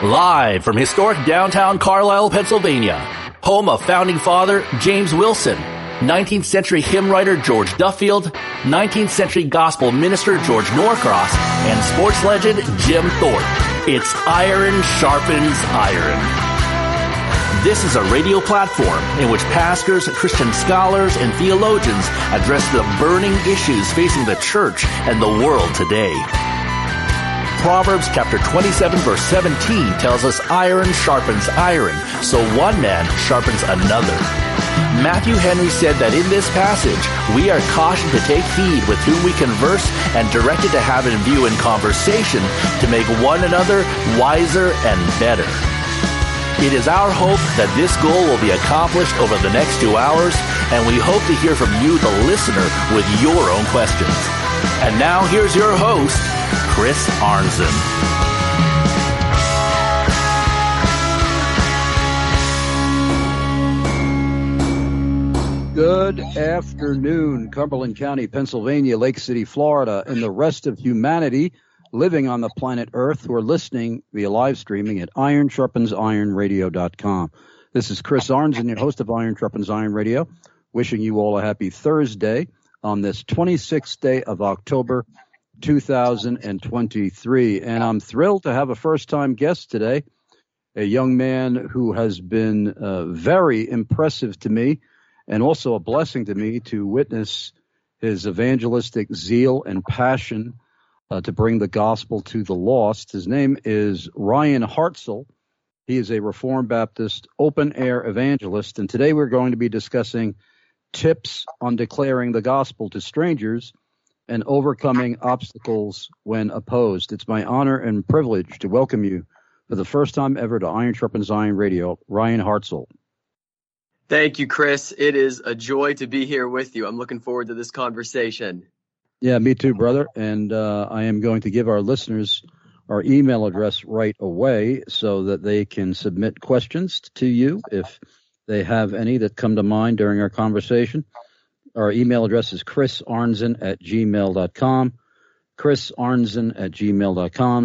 Live from historic downtown Carlisle, Pennsylvania, home of founding father James Wilson, 19th century hymn writer George Duffield, 19th century gospel minister George Norcross, and sports legend Jim Thorpe. It's Iron Sharpens Iron. This is a radio platform in which pastors, Christian scholars, and theologians address the burning issues facing the church and the world today. Proverbs chapter 27 verse 17 tells us iron sharpens iron, so one man sharpens another. Matthew Henry said that in this passage, we are cautioned to take heed with whom we converse and directed to have in view in conversation to make one another wiser and better. It is our hope that this goal will be accomplished over the next 2 hours, and we hope to hear from you, the listener, with your own questions. And now here's your host, Chris Arnzen. Good afternoon, Cumberland County, Pennsylvania, Lake City, Florida, and the rest of humanity living on the planet Earth who are listening via live streaming at IronSharpensIronRadio.com. This is Chris Arnzen, your host of Iron Sharpens Iron Radio, wishing you all a happy Thursday on this 26th day of October, 2023. And I'm thrilled to have a first-time guest today, a young man who has been very impressive to me and also a blessing to me to witness his evangelistic zeal and passion to bring the gospel to the lost. His name is Ryan Hartzell. He is a Reformed Baptist open-air evangelist, and today we're going to be discussing tips on declaring the gospel to strangers and overcoming obstacles when opposed. It's my honor and privilege to welcome you for the first time ever to Iron Sharpens Iron Radio, Ryan Hartzell. Thank you, Chris. It is a joy to be here with you. I'm looking forward to this conversation. Yeah, me too, brother. And I am going to give our listeners our email address right away so that they can submit questions to you if they have any that come to mind during our conversation. Our email address is chrisarnzen@gmail.com, chrisarnzen@gmail.com,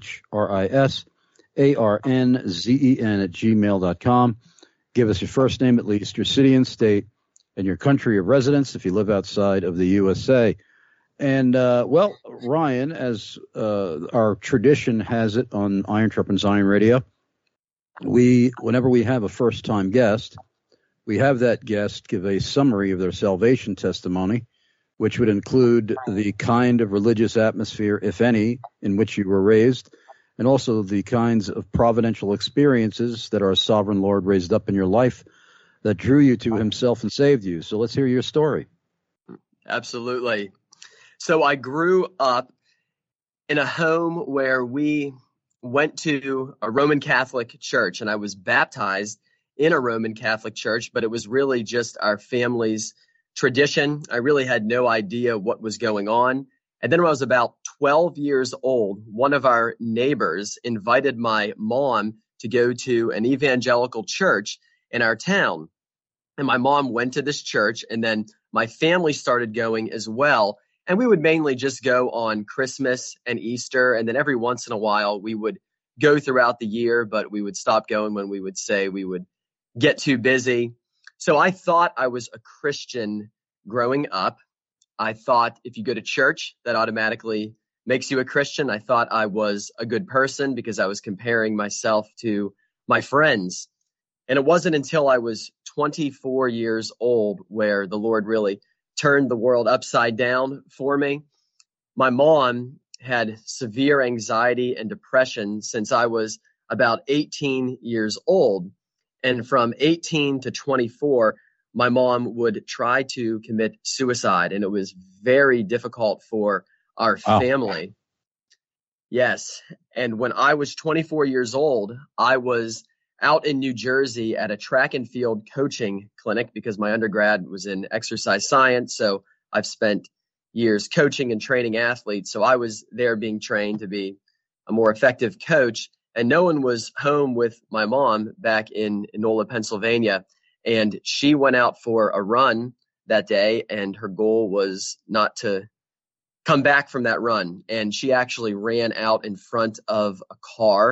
chrisarnzen@gmail.com. Give us your first name at least, your city and state, and your country of residence if you live outside of the USA. And, well, Ryan, as our tradition has it on Iron Sharpens Iron Radio, whenever we have a first-time guest, we have that guest give a summary of their salvation testimony, which would include the kind of religious atmosphere, if any, in which you were raised, and also the kinds of providential experiences that our sovereign Lord raised up in your life that drew you to himself and saved you. So let's hear your story. Absolutely. So I grew up in a home where we went to a Roman Catholic church, and I was baptized in a Roman Catholic church, but it was really just our family's tradition. I really had no idea what was going on. And then when I was about 12 years old, one of our neighbors invited my mom to go to an evangelical church in our town. And my mom went to this church, and then my family started going as well. And we would mainly just go on Christmas and Easter. And then every once in a while, we would go throughout the year, but we would stop going when we would say we would get too busy. So I thought I was a Christian growing up. I thought if you go to church, that automatically makes you a Christian. I thought I was a good person because I was comparing myself to my friends. And it wasn't until I was 24 years old where the Lord really turned the world upside down for me. My mom had severe anxiety and depression since I was about 18 years old. And from 18 to 24, my mom would try to commit suicide, and it was very difficult for our family. Yes. And when I was 24 years old, I was out in New Jersey at a track and field coaching clinic because my undergrad was in exercise science. So I've spent years coaching and training athletes. So I was there being trained to be a more effective coach. And no one was home with my mom back in Enola, Pennsylvania. And she went out for a run that day, and her goal was not to come back from that run. And she actually ran out in front of a car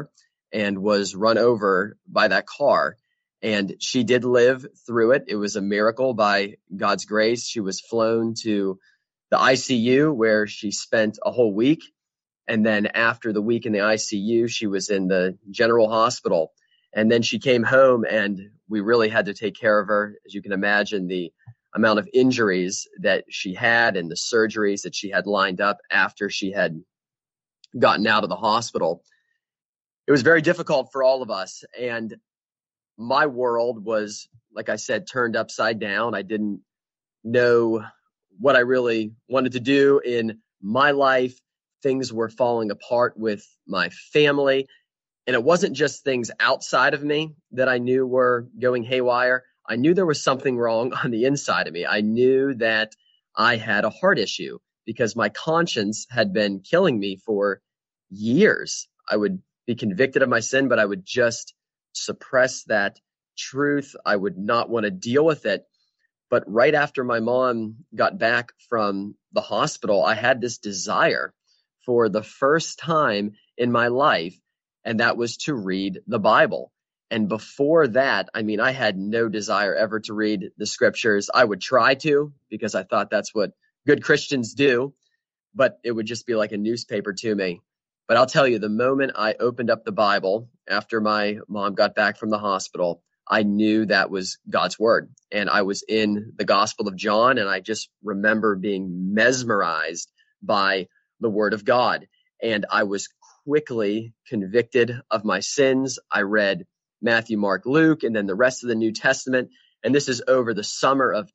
and was run over by that car. And she did live through it. It was a miracle by God's grace. She was flown to the ICU where she spent a whole week. And then after the week in the ICU, she was in the general hospital. And then she came home and we really had to take care of her. As you can imagine, the amount of injuries that she had and the surgeries that she had lined up after she had gotten out of the hospital. It was very difficult for all of us. And my world was, like I said, turned upside down. I didn't know what I really wanted to do in my life. Things were falling apart with my family. And it wasn't just things outside of me that I knew were going haywire. I knew there was something wrong on the inside of me. I knew that I had a heart issue because my conscience had been killing me for years. I would be convicted of my sin, but I would just suppress that truth. I would not want to deal with it. But right after my mom got back from the hospital, I had this desire for the first time in my life, and that was to read the Bible. And before that, I had no desire ever to read the scriptures. I would try to because I thought that's what good Christians do, but it would just be like a newspaper to me. But I'll tell you, the moment I opened up the Bible after my mom got back from the hospital, I knew that was God's word. And I was in the Gospel of John, and I just remember being mesmerized by the word of God. And I was quickly convicted of my sins. I read Matthew, Mark, Luke, and then the rest of the New Testament. And this is over the summer of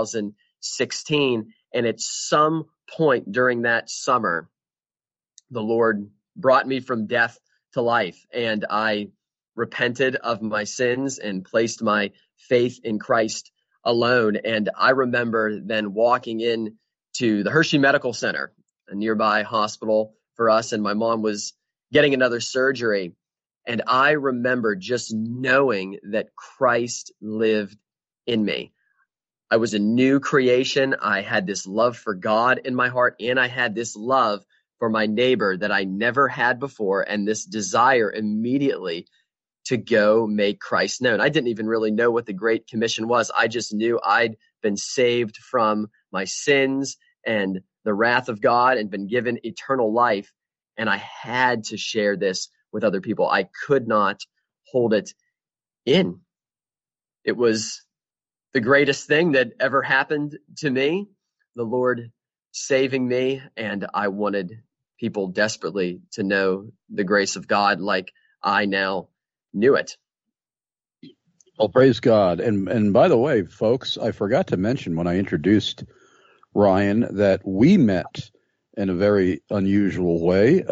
2016. And at some point during that summer, the Lord brought me from death to life. And I repented of my sins and placed my faith in Christ alone. And I remember then walking in to the Hershey Medical Center, a nearby hospital for us. And my mom was getting another surgery. And I remember just knowing that Christ lived in me. I was a new creation. I had this love for God in my heart, and I had this love for my neighbor that I never had before, and this desire immediately to go make Christ known. I didn't even really know what the Great Commission was. I just knew I'd been saved from my sins and the wrath of God and been given eternal life. And I had to share this with other people. I could not hold it in. It was the greatest thing that ever happened to me, the Lord saving me. And I wanted people desperately to know the grace of God like I now knew it. Well, praise God. And by the way, folks, I forgot to mention when I introduced Ryan that we met in a very unusual way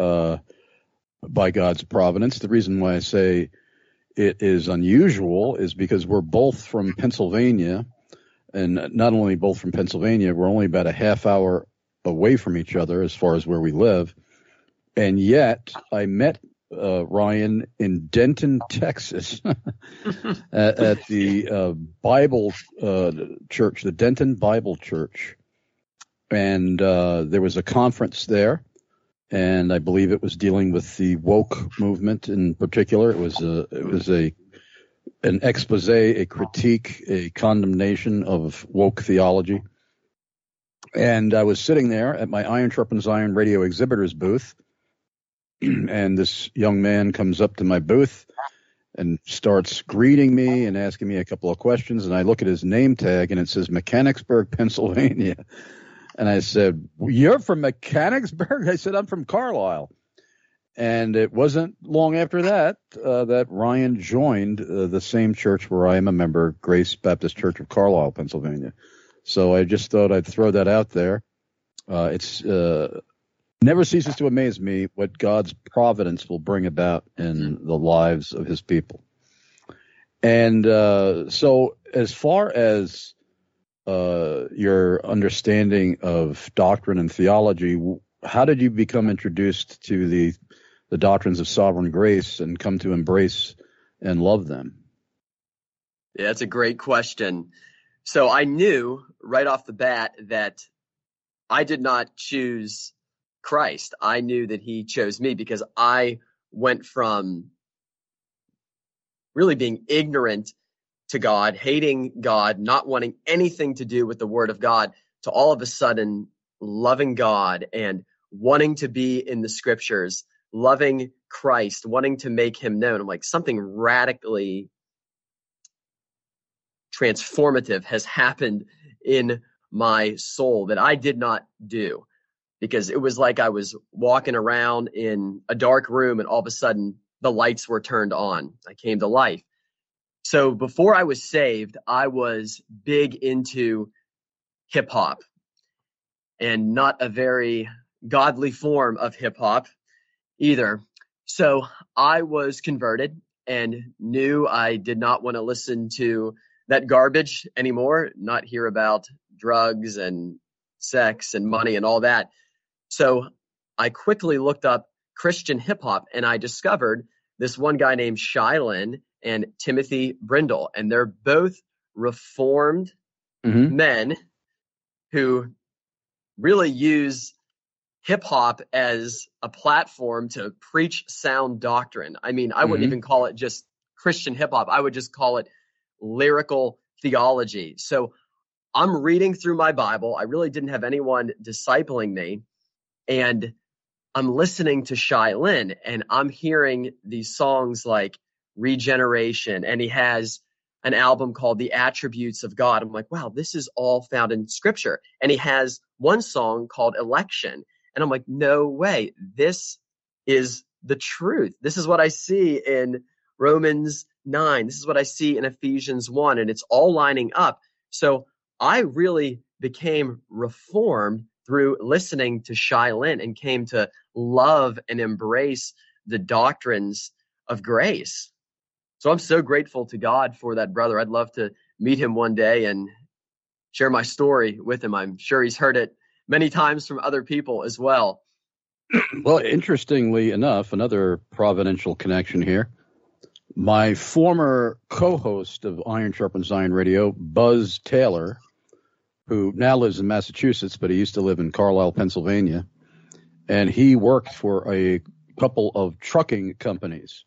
by God's providence. The reason why I say it is unusual is because we're both from Pennsylvania, and not only both from Pennsylvania, we're only about a half hour away from each other as far as where we live. And yet I met Ryan in Denton, Texas, at the Bible church, the Denton Bible Church. And there was a conference there, and I believe it was dealing with the woke movement in particular. It was an expose, a critique, a condemnation of woke theology. And I was sitting there at my Iron Sharpens Iron radio exhibitor's booth, and this young man comes up to my booth and starts greeting me and asking me a couple of questions. And I look at his name tag, and it says Mechanicsburg, Pennsylvania. And I said, "You're from Mechanicsburg?" I said, "I'm from Carlisle." And it wasn't long after that that Ryan joined the same church where I am a member, Grace Baptist Church of Carlisle, Pennsylvania. So I just thought I'd throw that out there. It's never ceases to amaze me what God's providence will bring about in the lives of his people. And so as far as your understanding of doctrine and theology, how did you become introduced to the doctrines of sovereign grace and come to embrace and love them? Yeah, that's a great question. So I knew right off the bat that I did not choose Christ. I knew that he chose me because I went from really being ignorant to God, hating God, not wanting anything to do with the Word of God, to all of a sudden loving God and wanting to be in the Scriptures, loving Christ, wanting to make him known. I'm like, something radically transformative has happened in my soul that I did not do, because it was like I was walking around in a dark room and all of a sudden the lights were turned on. I came to life. So before I was saved, I was big into hip hop, and not a very godly form of hip hop either. So I was converted and knew I did not want to listen to that garbage anymore, not hear about drugs and sex and money and all that. So I quickly looked up Christian hip hop, and I discovered this one guy named Shai Linne and Timothy Brindle, and they're both reformed men who really use hip hop as a platform to preach sound doctrine. I mean, I wouldn't even call it just Christian hip hop. I would just call it lyrical theology. So I'm reading through my Bible. I really didn't have anyone discipling me. And I'm listening to Shai Linne, and I'm hearing these songs like Regeneration, and he has an album called The Attributes of God. I'm like, wow, this is all found in Scripture. And he has one song called Election. And I'm like, no way. This is the truth. This is what I see in Romans 9. This is what I see in Ephesians 1. And it's all lining up. So I really became reformed through listening to Shai Linne and came to love and embrace the doctrines of grace. So I'm so grateful to God for that brother. I'd love to meet him one day and share my story with him. I'm sure he's heard it many times from other people as well. Well, interestingly enough, another providential connection here. My former co-host of Iron Sharpens Iron Radio, Buzz Taylor, who now lives in Massachusetts, but he used to live in Carlisle, Pennsylvania, and he worked for a couple of trucking companies.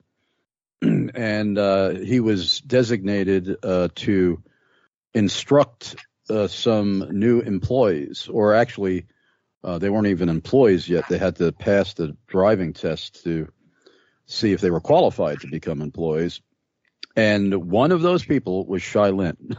And he was designated to instruct some new employees, or actually they weren't even employees yet. They had to pass the driving test to see if they were qualified to become employees. And one of those people was Shai Linne.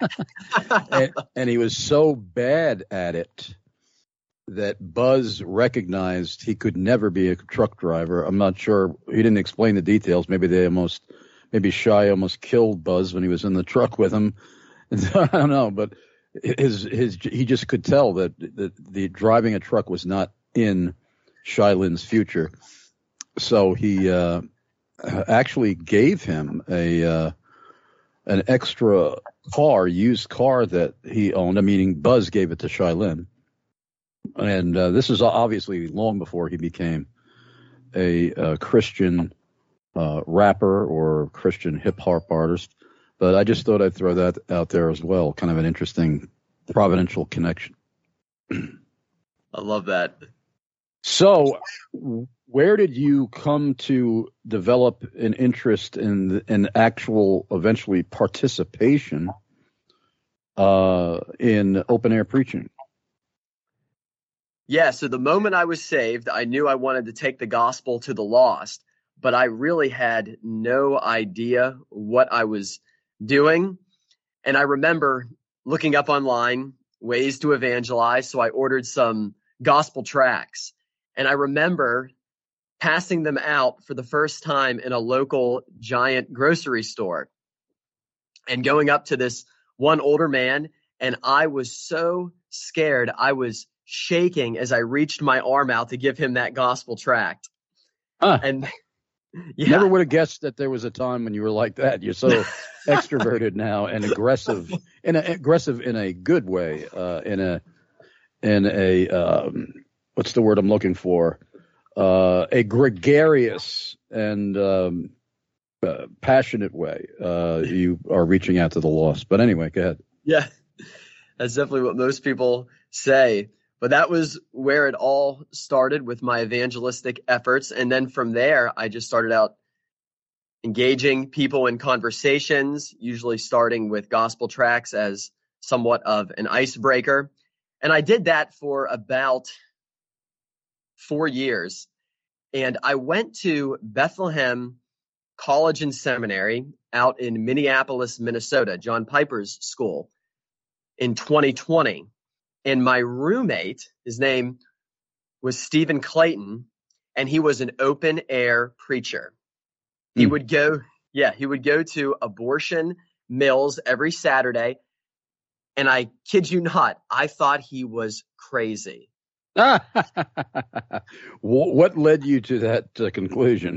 and he was so bad at it that Buzz recognized he could never be a truck driver. I'm not sure. He didn't explain the details. Maybe Shai almost killed Buzz when he was in the truck with him. I don't know, but he just could tell that the driving a truck was not in Shai Linne's future. So he actually gave him an extra used car that he owned. Meaning Buzz gave it to Shai Linne. And this is obviously long before he became a Christian rapper or Christian hip hop artist. But I just thought I'd throw that out there as well. Kind of an interesting providential connection. I love that. So where did you come to develop an interest in actual, eventually, participation in open air preaching? Yeah, so the moment I was saved, I knew I wanted to take the gospel to the lost, but I really had no idea what I was doing. And I remember looking up online ways to evangelize, so I ordered some gospel tracts. And I remember passing them out for the first time in a local giant grocery store and going up to this one older man, and I was so scared. I was shaking as I reached my arm out to give him that gospel tract. And yeah. Never would have guessed that there was a time when you were like that. You're so extroverted now and aggressive in a good way, in a what's the word I'm looking for? A gregarious and passionate way. You are reaching out to the lost. But anyway, go ahead. Yeah, that's definitely what most people say. But that was where it all started with my evangelistic efforts. And then from there, I just started out engaging people in conversations, usually starting with gospel tracts as somewhat of an icebreaker. And I did that for about 4 years. And I went to Bethlehem College and Seminary out in Minneapolis, Minnesota, John Piper's school, in 2020. And my roommate, his name was Stephen Clayton, and he was an open air preacher. He would go to abortion mills every Saturday. And I kid you not, I thought he was crazy. What led you to that conclusion?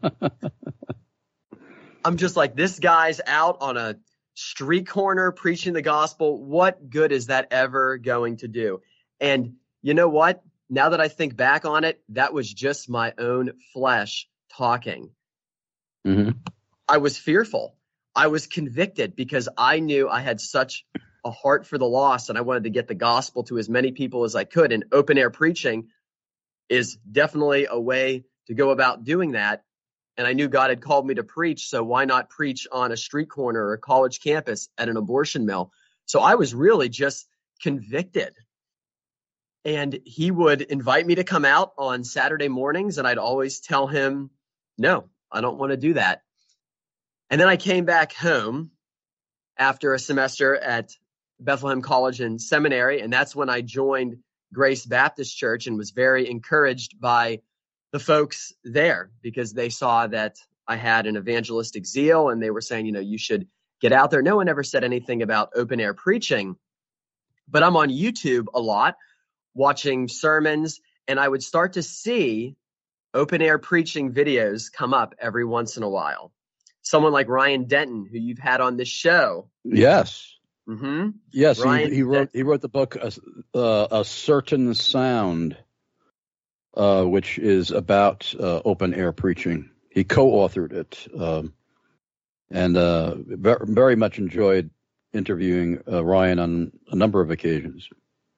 I'm just like, this guy's out on a street corner preaching the gospel. What good is that ever going to do? And you know what? Now that I think back on it, that was just my own flesh talking. Mm-hmm. I was fearful. I was convicted because I knew I had such a heart for the lost, and I wanted to get the gospel to as many people as I could. And open air preaching is definitely a way to go about doing that. And I knew God had called me to preach, so why not preach on a street corner or a college campus at an abortion mill? So I was really just convicted. And he would invite me to come out on Saturday mornings, and I'd always tell him, no, I don't want to do that. And then I came back home after a semester at Bethlehem College and Seminary, and that's when I joined Grace Baptist Church and was very encouraged by the folks there because they saw that I had an evangelistic zeal, and they were saying, you should get out there. No one ever said anything about open air preaching, but I'm on YouTube a lot watching sermons, and I would start to see open air preaching videos come up every once in a while. Someone like Ryan Denton, who you've had on this show. Yes. Mm-hmm. Yes, he wrote the book A Certain Sound, which is about open air preaching. He co-authored it, and very much enjoyed interviewing Ryan on a number of occasions.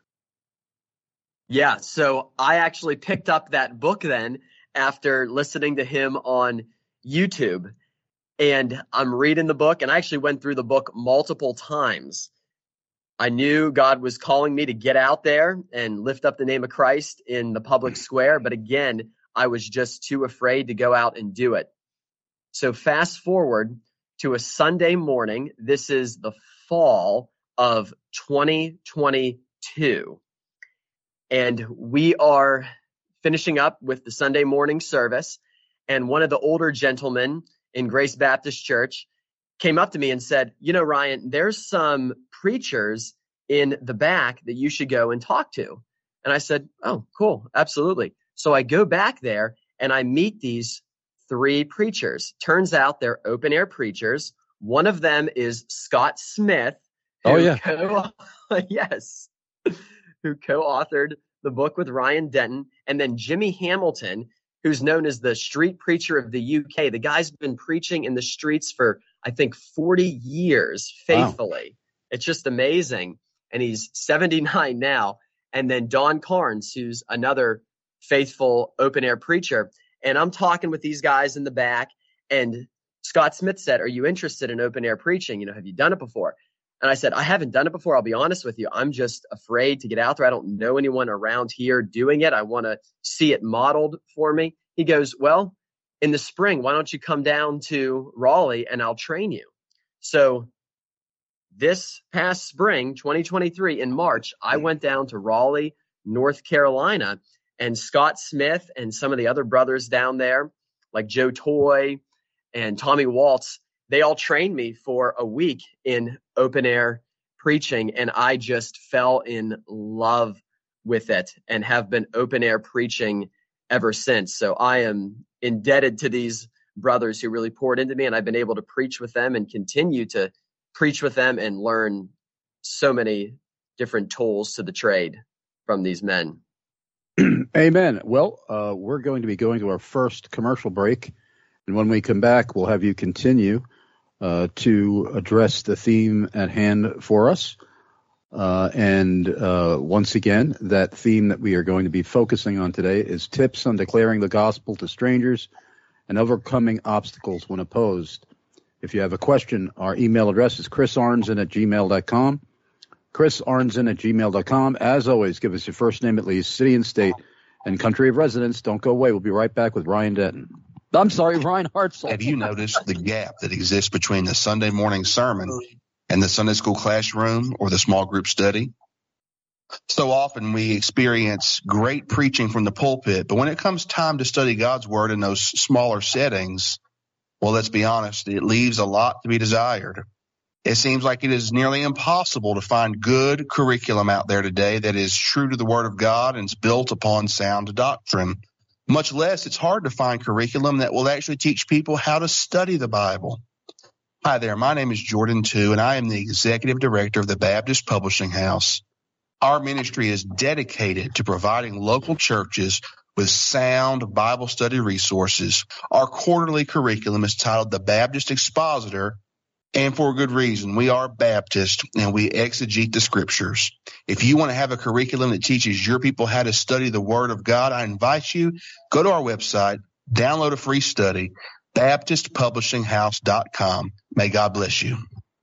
Yeah, so I actually picked up that book then after listening to him on YouTube. And I'm reading the book, and I actually went through the book multiple times. I knew God was calling me to get out there and lift up the name of Christ in the public square. But again, I was just too afraid to go out and do it. So fast forward to a Sunday morning. This is the fall of 2022. And we are finishing up with the Sunday morning service. And one of the older gentlemen in Grace Baptist Church came up to me and said, Ryan, there's some preachers in the back that you should go and talk to. And I said, oh, cool. Absolutely. So I go back there and I meet these 3 preachers. Turns out they're open air preachers. One of them is Scott Smith. Who co-authored the book with Ryan Denton. And then Jimmy Hamilton, who's known as the street preacher of the UK. The guy's been preaching in the streets for, I think, 40 years faithfully. Wow. It's just amazing. And he's 79 now. And then Don Carnes, who's another faithful open air preacher. And I'm talking with these guys in the back. And Scott Smith said, are you interested in open air preaching? Have you done it before? And I said, I haven't done it before. I'll be honest with you. I'm just afraid to get out there. I don't know anyone around here doing it. I want to see it modeled for me. He goes, well, in the spring, why don't you come down to Raleigh and I'll train you? So this past spring, 2023, in March, I went down to Raleigh, North Carolina, and Scott Smith and some of the other brothers down there, like Joe Toy and Tommy Waltz, they all trained me for a week in open air preaching, and I just fell in love with it and have been open air preaching ever since. So I am indebted to these brothers who really poured into me, and I've been able to preach with them and continue to preach with them and learn so many different tools to the trade from these men. Amen. Well, we're going to be going to our first commercial break, and when we come back, we'll have you continue to address the theme at hand for us. And once again, that theme that we are going to be focusing on today is tips on declaring the gospel to strangers and overcoming obstacles when opposed. If you have a question, our email address is chrisarnzen@gmail.com. chrisarnzen@gmail.com. As always, give us your first name, at least, city and state, and country of residence. Don't go away. We'll be right back with Ryan Denton. I'm sorry, Ryan Hartzell. Have you noticed the gap that exists between the Sunday morning sermon and the Sunday school classroom or the small group study? So often we experience great preaching from the pulpit, but when it comes time to study God's word in those smaller settings, well, let's be honest, it leaves a lot to be desired. It seems like it is nearly impossible to find good curriculum out there today that is true to the word of God and is built upon sound doctrine. Much less, it's hard to find curriculum that will actually teach people how to study the Bible. Hi there, my name is Jordan Tu, and I am the Executive Director of the Baptist Publishing House. Our ministry is dedicated to providing local churches with sound Bible study resources. Our quarterly curriculum is titled The Baptist Expositor, and for a good reason. We are Baptist, and we exegete the Scriptures. If you want to have a curriculum that teaches your people how to study the Word of God, I invite you, go to our website, download a free study, BaptistPublishingHouse.com. May God bless you.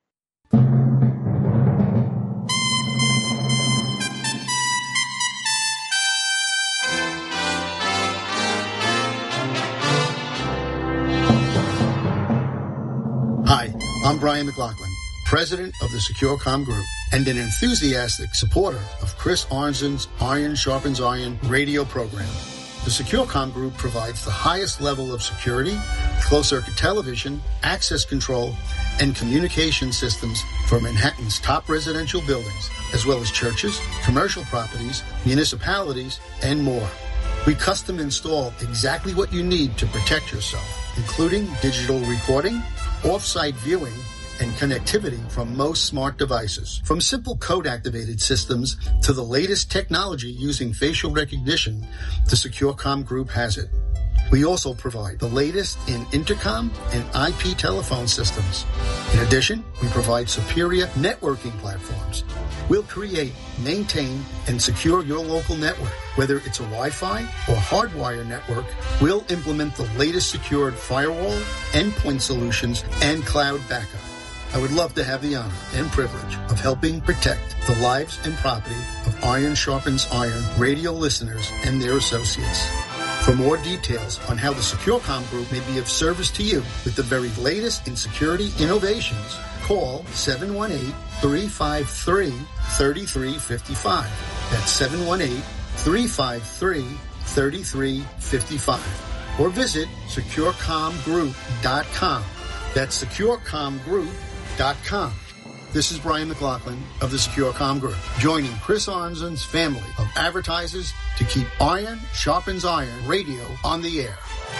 Hi, I'm Brian McLaughlin, president of the SecureCom Group and an enthusiastic supporter of Chris Arnzen's Iron Sharpens Iron radio program. The SecureCom Group provides the highest level of security, closed-circuit television, access control, and communication systems for Manhattan's top residential buildings, as well as churches, commercial properties, municipalities, and more. We custom install exactly what you need to protect yourself, including digital recording, off-site viewing, and connectivity from most smart devices. From simple code-activated systems to the latest technology using facial recognition, the SecureCom Group has it. We also provide the latest in intercom and IP telephone systems. In addition, we provide superior networking platforms. We'll create, maintain, and secure your local network. Whether it's a Wi-Fi or hardwire network, we'll implement the latest secured firewall, endpoint solutions, and cloud backup. I would love to have the honor and privilege of helping protect the lives and property of Iron Sharpens Iron radio listeners and their associates. For more details on how the SecureCom Group may be of service to you with the very latest in security innovations, call 718-353-3355. That's 718-353-3355. Or visit securecomgroup.com. That's securecomgroup.com. This is Brian McLaughlin of the SecureCom Group, joining Chris Arnzen's family of advertisers to keep Iron Sharpens Iron radio on the air.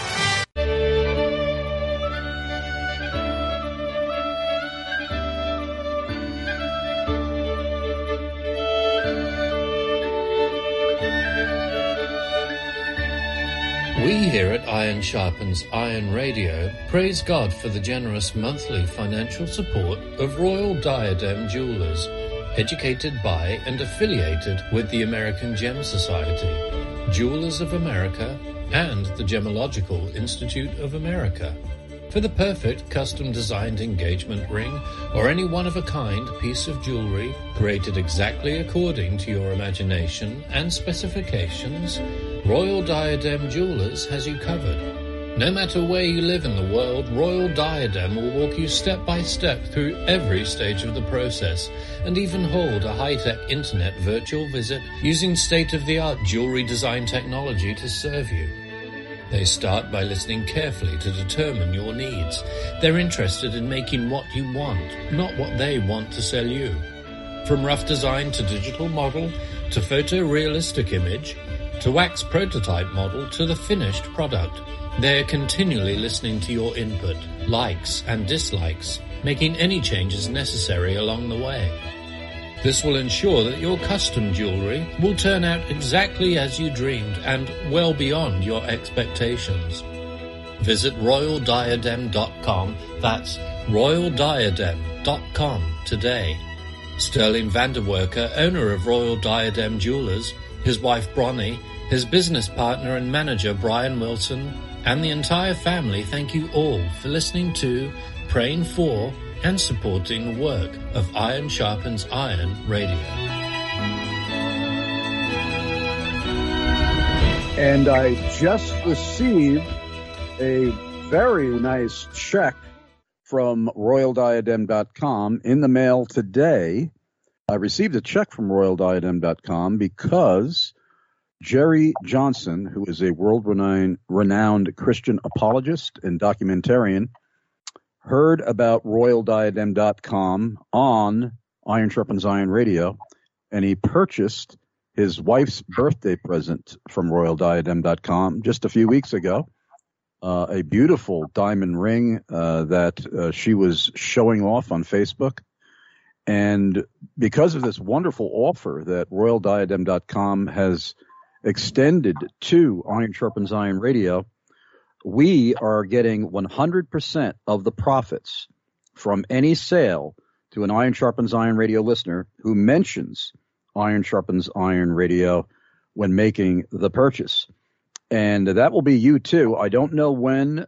We here at Iron Sharpens Iron Radio praise God for the generous monthly financial support of Royal Diadem Jewelers, educated by and affiliated with the American Gem Society, Jewelers of America, and the Gemological Institute of America. For the perfect custom-designed engagement ring or any one-of-a-kind piece of jewelry created exactly according to your imagination and specifications, Royal Diadem Jewelers has you covered. No matter where you live in the world, Royal Diadem will walk you step by step through every stage of the process and even hold a high-tech internet virtual visit using state-of-the-art jewelry design technology to serve you. They start by listening carefully to determine your needs. They're interested in making what you want, not what they want to sell you. From rough design to digital model, to photorealistic image, to wax prototype model, to the finished product, they're continually listening to your input, likes and dislikes, making any changes necessary along the way. This will ensure that your custom jewelry will turn out exactly as you dreamed and well beyond your expectations. Visit royaldiadem.com, that's royaldiadem.com today. Sterling Vanderwerker, owner of Royal Diadem Jewelers, his wife Bronnie, his business partner and manager Brian Wilson, and the entire family thank you all for listening to, praying for, and supporting the work of Iron Sharpens Iron Radio. And I just received a very nice check from RoyalDiadem.com in the mail today. I received a check from RoyalDiadem.com because Jerry Johnson, who is a world-renowned Christian apologist and documentarian, heard about RoyalDiadem.com on Iron Sharpens Iron Radio, and he purchased his wife's birthday present from RoyalDiadem.com just a few weeks ago, a beautiful diamond ring that she was showing off on Facebook. And because of this wonderful offer that RoyalDiadem.com has extended to Iron Sharpens Iron Radio, we are getting 100% of the profits from any sale to an Iron Sharpens Iron Radio listener who mentions Iron Sharpens Iron Radio when making the purchase. And that will be you too. I don't know when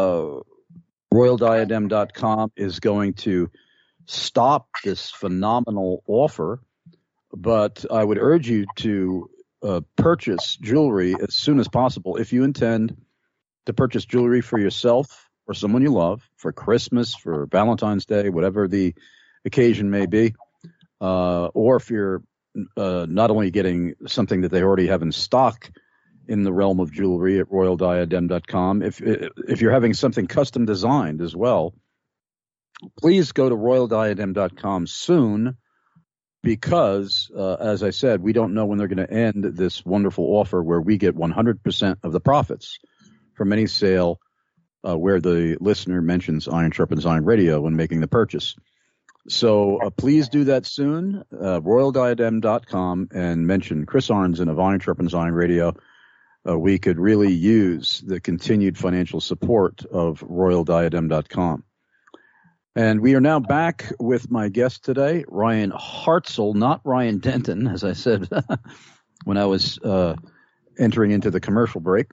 RoyalDiadem.com is going to stop this phenomenal offer, but I would urge you to purchase jewelry as soon as possible. If you intend to purchase jewelry for yourself or someone you love, for Christmas, for Valentine's Day, whatever the occasion may be, or if you're not only getting something that they already have in stock in the realm of jewelry at RoyalDiadem.com, if you're having something custom designed as well, please go to RoyalDiadem.com soon, because, as I said, we don't know when they're going to end this wonderful offer where we get 100% of the profits from any sale where the listener mentions Iron Sharpens Iron Radio when making the purchase. So please do that soon, RoyalDiadem.com, and mention Chris Arnzen of Iron Sharpens Iron Radio. We could really use the continued financial support of RoyalDiadem.com. And we are now back with my guest today, Ryan Hartzell, not Ryan Denton, as I said when I was entering into the commercial break.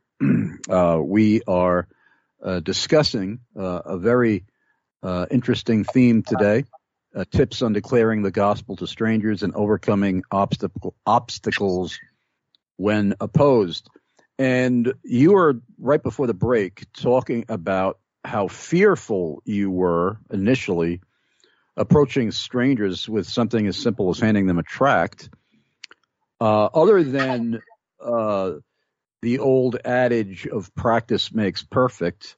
We are discussing a very interesting theme today, tips on declaring the gospel to strangers and overcoming obstacles when opposed. And you were, right before the break, talking about how fearful you were initially approaching strangers with something as simple as handing them a tract. Other than the old adage of practice makes perfect,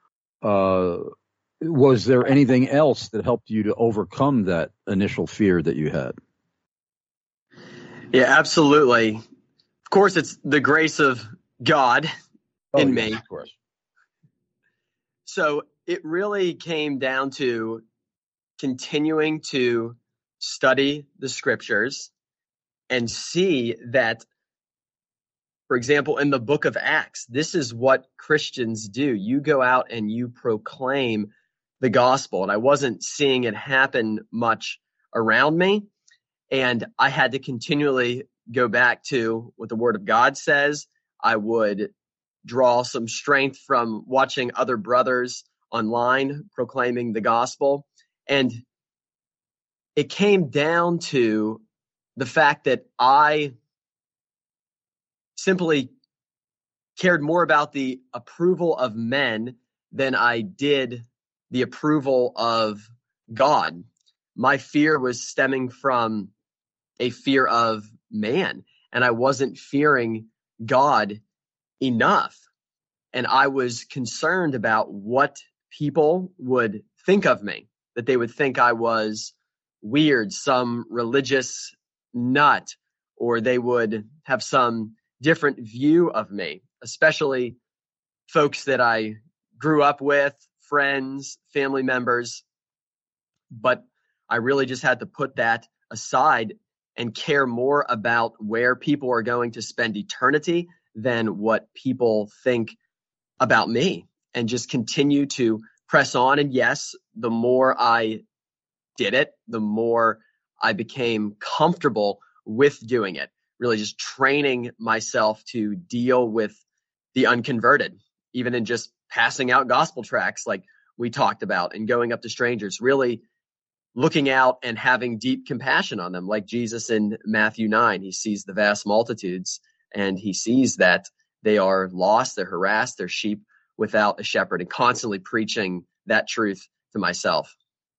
was there anything else that helped you to overcome that initial fear that you had? Yeah, absolutely. Of course, it's the grace of God in me. Of course. So it really came down to continuing to study the scriptures and see that, for example, in the book of Acts, this is what Christians do. You go out and you proclaim the gospel. And I wasn't seeing it happen much around me. And I had to continually go back to what the Word of God says. I would draw some strength from watching other brothers online proclaiming the gospel. And it came down to the fact that I simply cared more about the approval of men than I did the approval of God. My fear was stemming from a fear of man, and I wasn't fearing God enough. And I was concerned about what people would think of me, that they would think I was weird, some religious nut, or they would have some different view of me, especially folks that I grew up with, friends, family members. But I really just had to put that aside and care more about where people are going to spend eternity than what people think about me, and just continue to press on. And yes, the more I did it, the more I became comfortable with doing it, really just training myself to deal with the unconverted. even in just passing out gospel tracts like we talked about and going up to strangers, really looking out and having deep compassion on them. Like Jesus in Matthew 9, he sees the vast multitudes and he sees that they are lost, they're harassed, they're sheep without a shepherd, and constantly preaching that truth to myself.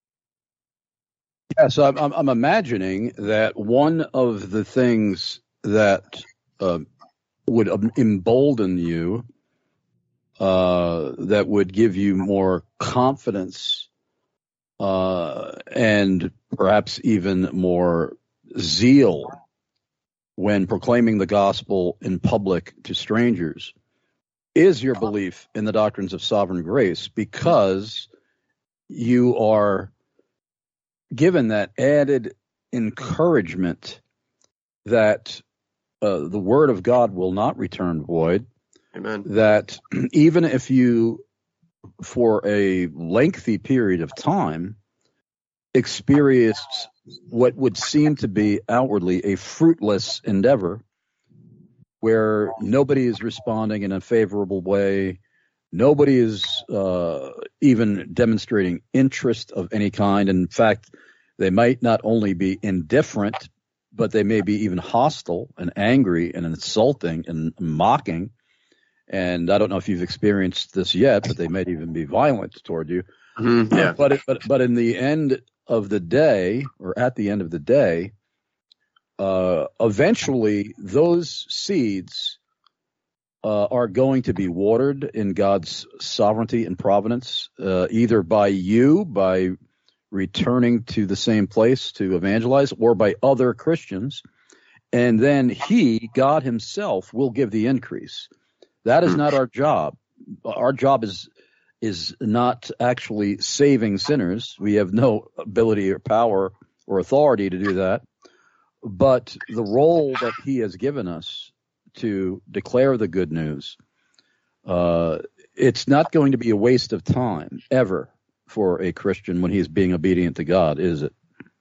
Yeah, so I'm imagining that one of the things that would embolden you, that would give you more confidence and perhaps even more zeal when proclaiming the gospel in public to strangers, is your belief in the doctrines of sovereign grace, because you are given that added encouragement that the word of God will not return void. Amen. That even if you, for a lengthy period of time, experienced what would seem to be outwardly a fruitless endeavor, where nobody is responding in a favorable way, nobody is even demonstrating interest of any kind. In fact, they might not only be indifferent, but they may be even hostile and angry and insulting and mocking. And I don't know if you've experienced this yet, but they might even be violent toward you. Mm-hmm, yeah. But in the end of the day, or at the end of the day, eventually those seeds are going to be watered in God's sovereignty and providence, either by you, by returning to the same place to evangelize, or by other Christians. And then God himself, will give the increase. That is not our job. Our job is not actually saving sinners. We have no ability or power or authority to do that. But the role that he has given us to declare the good news, it's not going to be a waste of time ever for a Christian when he is being obedient to God, is it?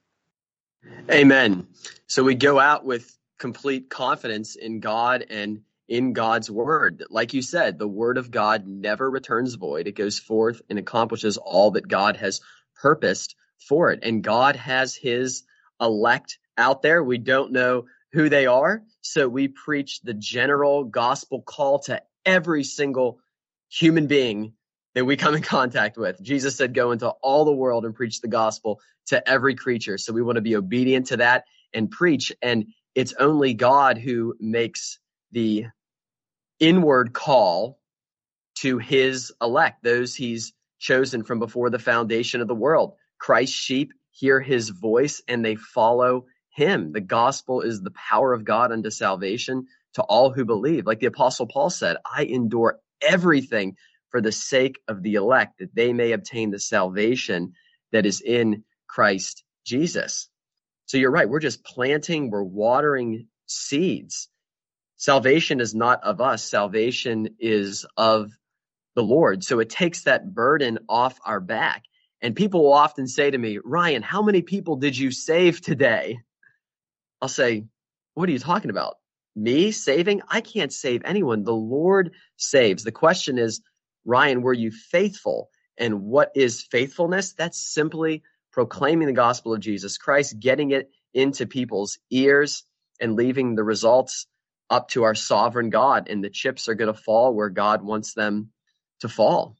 Amen. So we go out with complete confidence in God and in God's word. Like you said, the word of God never returns void. It goes forth and accomplishes all that God has purposed for it. And God has his elect out there. We don't know who they are. So we preach the general gospel call to every single human being that we come in contact with. Jesus said, go into all the world and preach the gospel to every creature. So we want to be obedient to that and preach. And it's only God who makes the inward call to his elect, those he's chosen from before the foundation of the world. Christ's sheep hear his voice and they follow him. The gospel is the power of God unto salvation to all who believe. Like the Apostle Paul said, I endure everything for the sake of the elect, that they may obtain the salvation that is in Christ Jesus. So you're right. We're just planting, we're watering seeds. Salvation is not of us. Salvation is of the Lord. So it takes that burden off our back. And people will often say to me, Ryan, how many people did you save today? I'll say, what are you talking about? Me saving? I can't save anyone. The Lord saves. The question is, Ryan, were you faithful? And what is faithfulness? That's simply proclaiming the gospel of Jesus Christ, getting it into people's ears and leaving the results up to our sovereign God. And the chips are going to fall where God wants them to fall.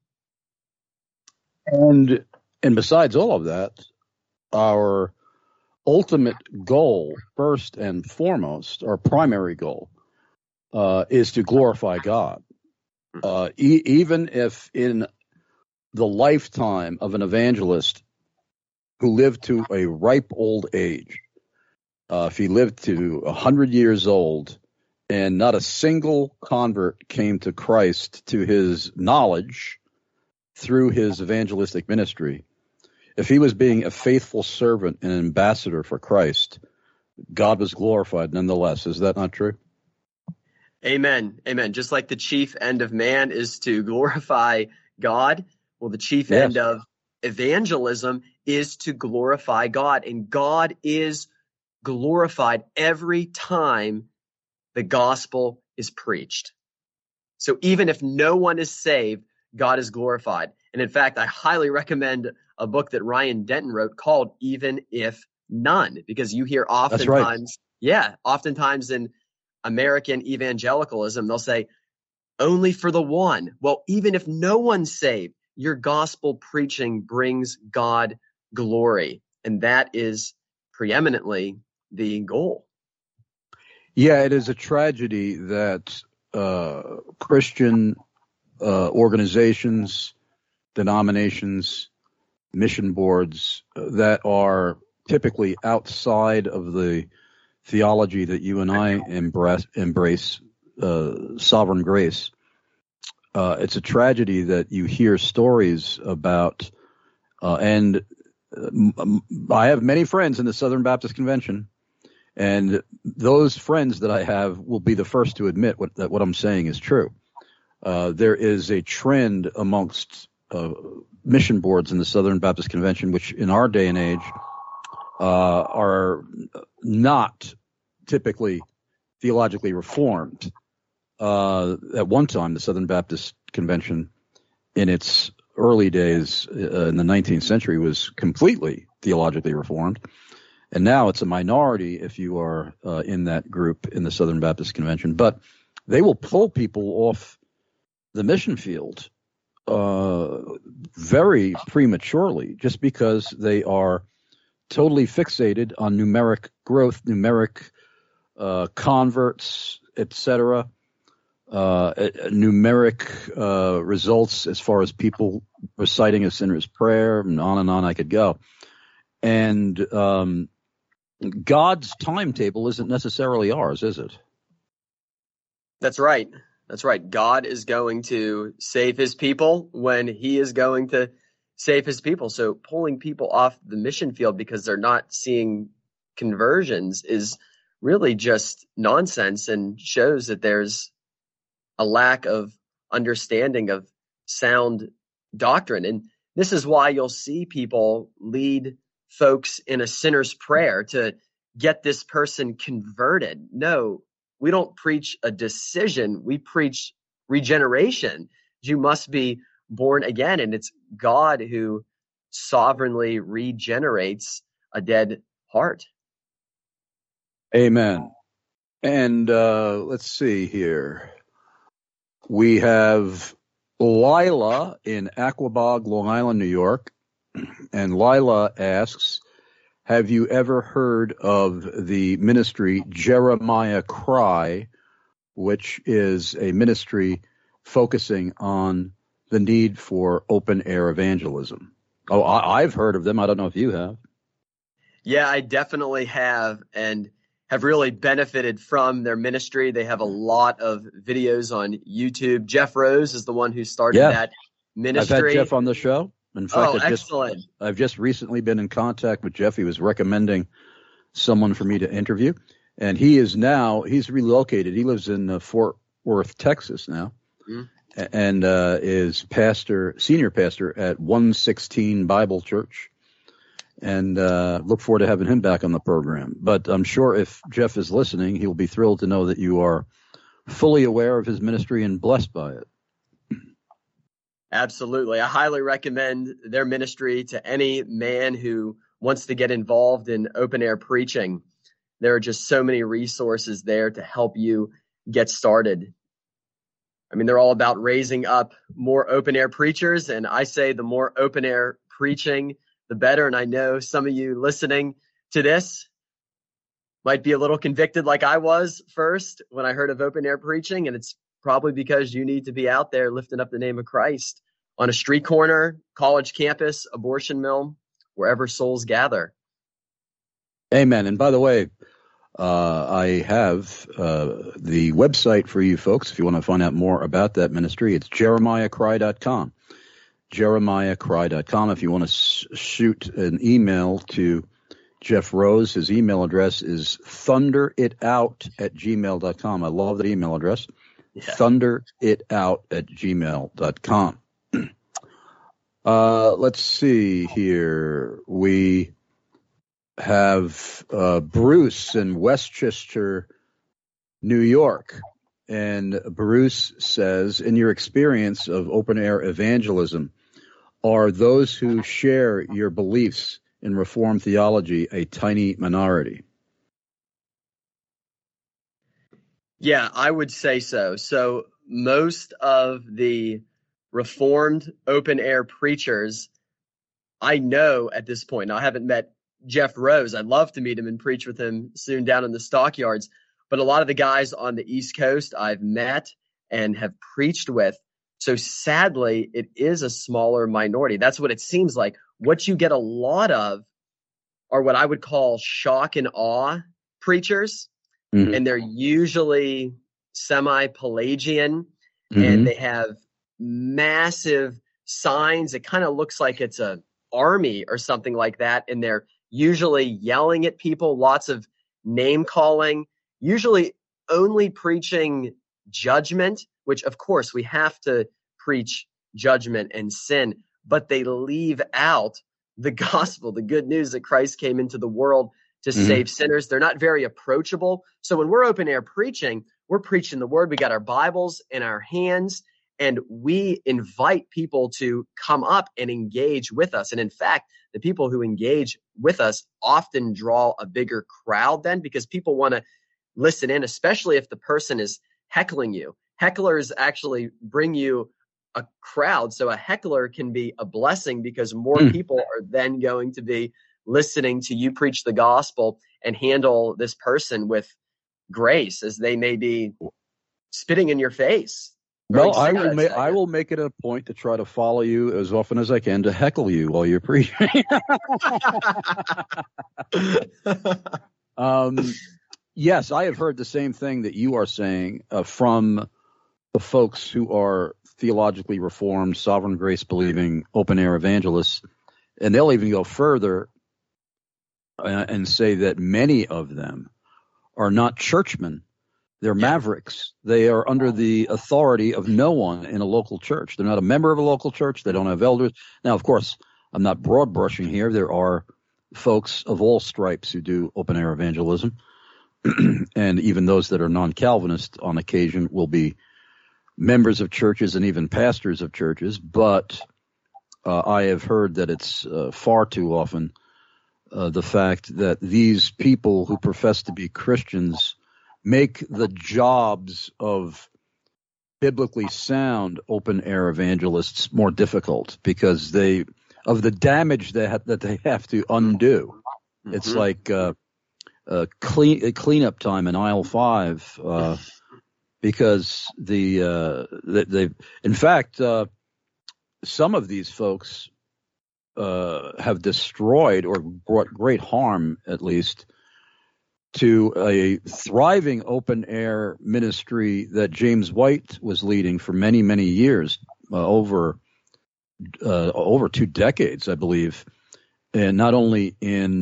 And besides all of that, our ultimate goal, first and foremost, our primary goal, is to glorify God. Even if in the lifetime of an evangelist who lived to a ripe old age, if he lived to 100 years old and not a single convert came to Christ to his knowledge through his evangelistic ministry, if he was being a faithful servant and ambassador for Christ, God was glorified nonetheless. Is that not true? Amen. Amen. Just like the chief end of man is to glorify God, well, the chief end of evangelism is to glorify God. And God is glorified every time the gospel is preached. So even if no one is saved, God is glorified. And in fact, I highly recommend a book that Ryan Denton wrote called Even If None, because you hear oftentimes, oftentimes in American evangelicalism, they'll say, only for the one. Well, even if no one's saved, your gospel preaching brings God glory. And that is preeminently the goal. Yeah, it is a tragedy that Christian organizations, denominations, mission boards that are typically outside of the theology that you and I embrace sovereign grace. It's a tragedy that you hear stories about, and I have many friends in the Southern Baptist Convention, and those friends that I have will be the first to admit that what I'm saying is true. There is a trend amongst mission boards in the Southern Baptist Convention, which in our day and age are not typically theologically reformed. At one time, the Southern Baptist Convention in its early days in the 19th century was completely theologically reformed. And now it's a minority if you are in that group in the Southern Baptist Convention. But they will pull people off the mission field very prematurely just because they are totally fixated on numeric growth, numeric converts, etc., numeric results as far as people reciting a sinner's prayer, and on I could go. And God's timetable isn't necessarily ours, is it? That's right. That's right. God is going to save his people when he is going to save his people. So pulling people off the mission field because they're not seeing conversions is really just nonsense and shows that there's a lack of understanding of sound doctrine. And this is why you'll see people lead folks in a sinner's prayer to get this person converted. No, we don't preach a decision. We preach regeneration. You must be born again. And it's God who sovereignly regenerates a dead heart. Amen. And let's see here. We have Lila in Aquabog, Long Island, New York. And Lila asks, have you ever heard of the ministry Jeremiah Cry, which is a ministry focusing on the need for open-air evangelism? Oh, I've heard of them. I don't know if you have. Yeah, I definitely have, and have really benefited from their ministry. They have a lot of videos on YouTube. Jeff Rose is the one who started that ministry. I've had Jeff on the show. In fact, excellent. I've just recently been in contact with Jeff. He was recommending someone for me to interview, and he's relocated. He lives in Fort Worth, Texas now, and is senior pastor at 116 Bible Church, and look forward to having him back on the program. But I'm sure if Jeff is listening, he'll be thrilled to know that you are fully aware of his ministry and blessed by it. Absolutely. I highly recommend their ministry to any man who wants to get involved in open air preaching. There are just so many resources there to help you get started. I mean, they're all about raising up more open air preachers. And I say the more open air preaching, the better. And I know some of you listening to this might be a little convicted like I was first when I heard of open air preaching. And it's probably because you need to be out there lifting up the name of Christ on a street corner, college campus, abortion mill, wherever souls gather. Amen. And by the way, I have the website for you folks if you want to find out more about that ministry. It's jeremiahcry.com. jeremiahcry.com. If you want to shoot an email to Jeff Rose, his email address is thunderitout@gmail.com. I love that email address. Yeah. thunderitout@gmail.com. Let's see here. We have Bruce in Westchester, New York. And Bruce says, in your experience of open-air evangelism, are those who share your beliefs in Reformed theology a tiny minority? Yeah, I would say so. So most of the Reformed open-air preachers I know at this point. Now, I haven't met Jeff Rose. I'd love to meet him and preach with him soon down in the stockyards. But a lot of the guys on the East Coast I've met and have preached with. So sadly, it is a smaller minority. That's what it seems like. What you get a lot of are what I would call shock and awe preachers. Mm-hmm. And they're usually semi-Pelagian, and they have massive signs. It kind of looks like it's an army or something like that. And they're usually yelling at people, lots of name calling, usually only preaching judgment, which of course we have to preach judgment and sin, but they leave out the gospel, the good news that Christ came into the world to save sinners. They're not very approachable. So when we're open air preaching, we're preaching the word. We got our Bibles in our hands, and we invite people to come up and engage with us. And in fact, the people who engage with us often draw a bigger crowd then, because people want to listen in, especially if the person is heckling you. Hecklers actually bring you a crowd. So a heckler can be a blessing because more people are then going to be listening to you preach the gospel and handle this person with grace, as they may be spitting in your face. Well, I will make it a point to try to follow you as often as I can to heckle you while you're preaching. Yes, I have heard the same thing that you are saying from the folks who are theologically reformed, sovereign grace believing, open air evangelists, and they'll even go further and say that many of them are not churchmen. They're mavericks. They are under the authority of no one in a local church. They're not a member of a local church. They don't have elders. Now, of course, I'm not broad brushing here. There are folks of all stripes who do open air evangelism. And even those that are non-Calvinist on occasion will be members of churches and even pastors of churches. But I have heard that it's far too often the fact that these people who profess to be Christians make the jobs of biblically sound open-air evangelists more difficult because of the damage that they have to undo. It's like cleanup time in aisle 5 because in fact, some of these folks have destroyed or brought great harm, at least, to a thriving open-air ministry that James White was leading for many, many years, over 2 decades, I believe, and not only in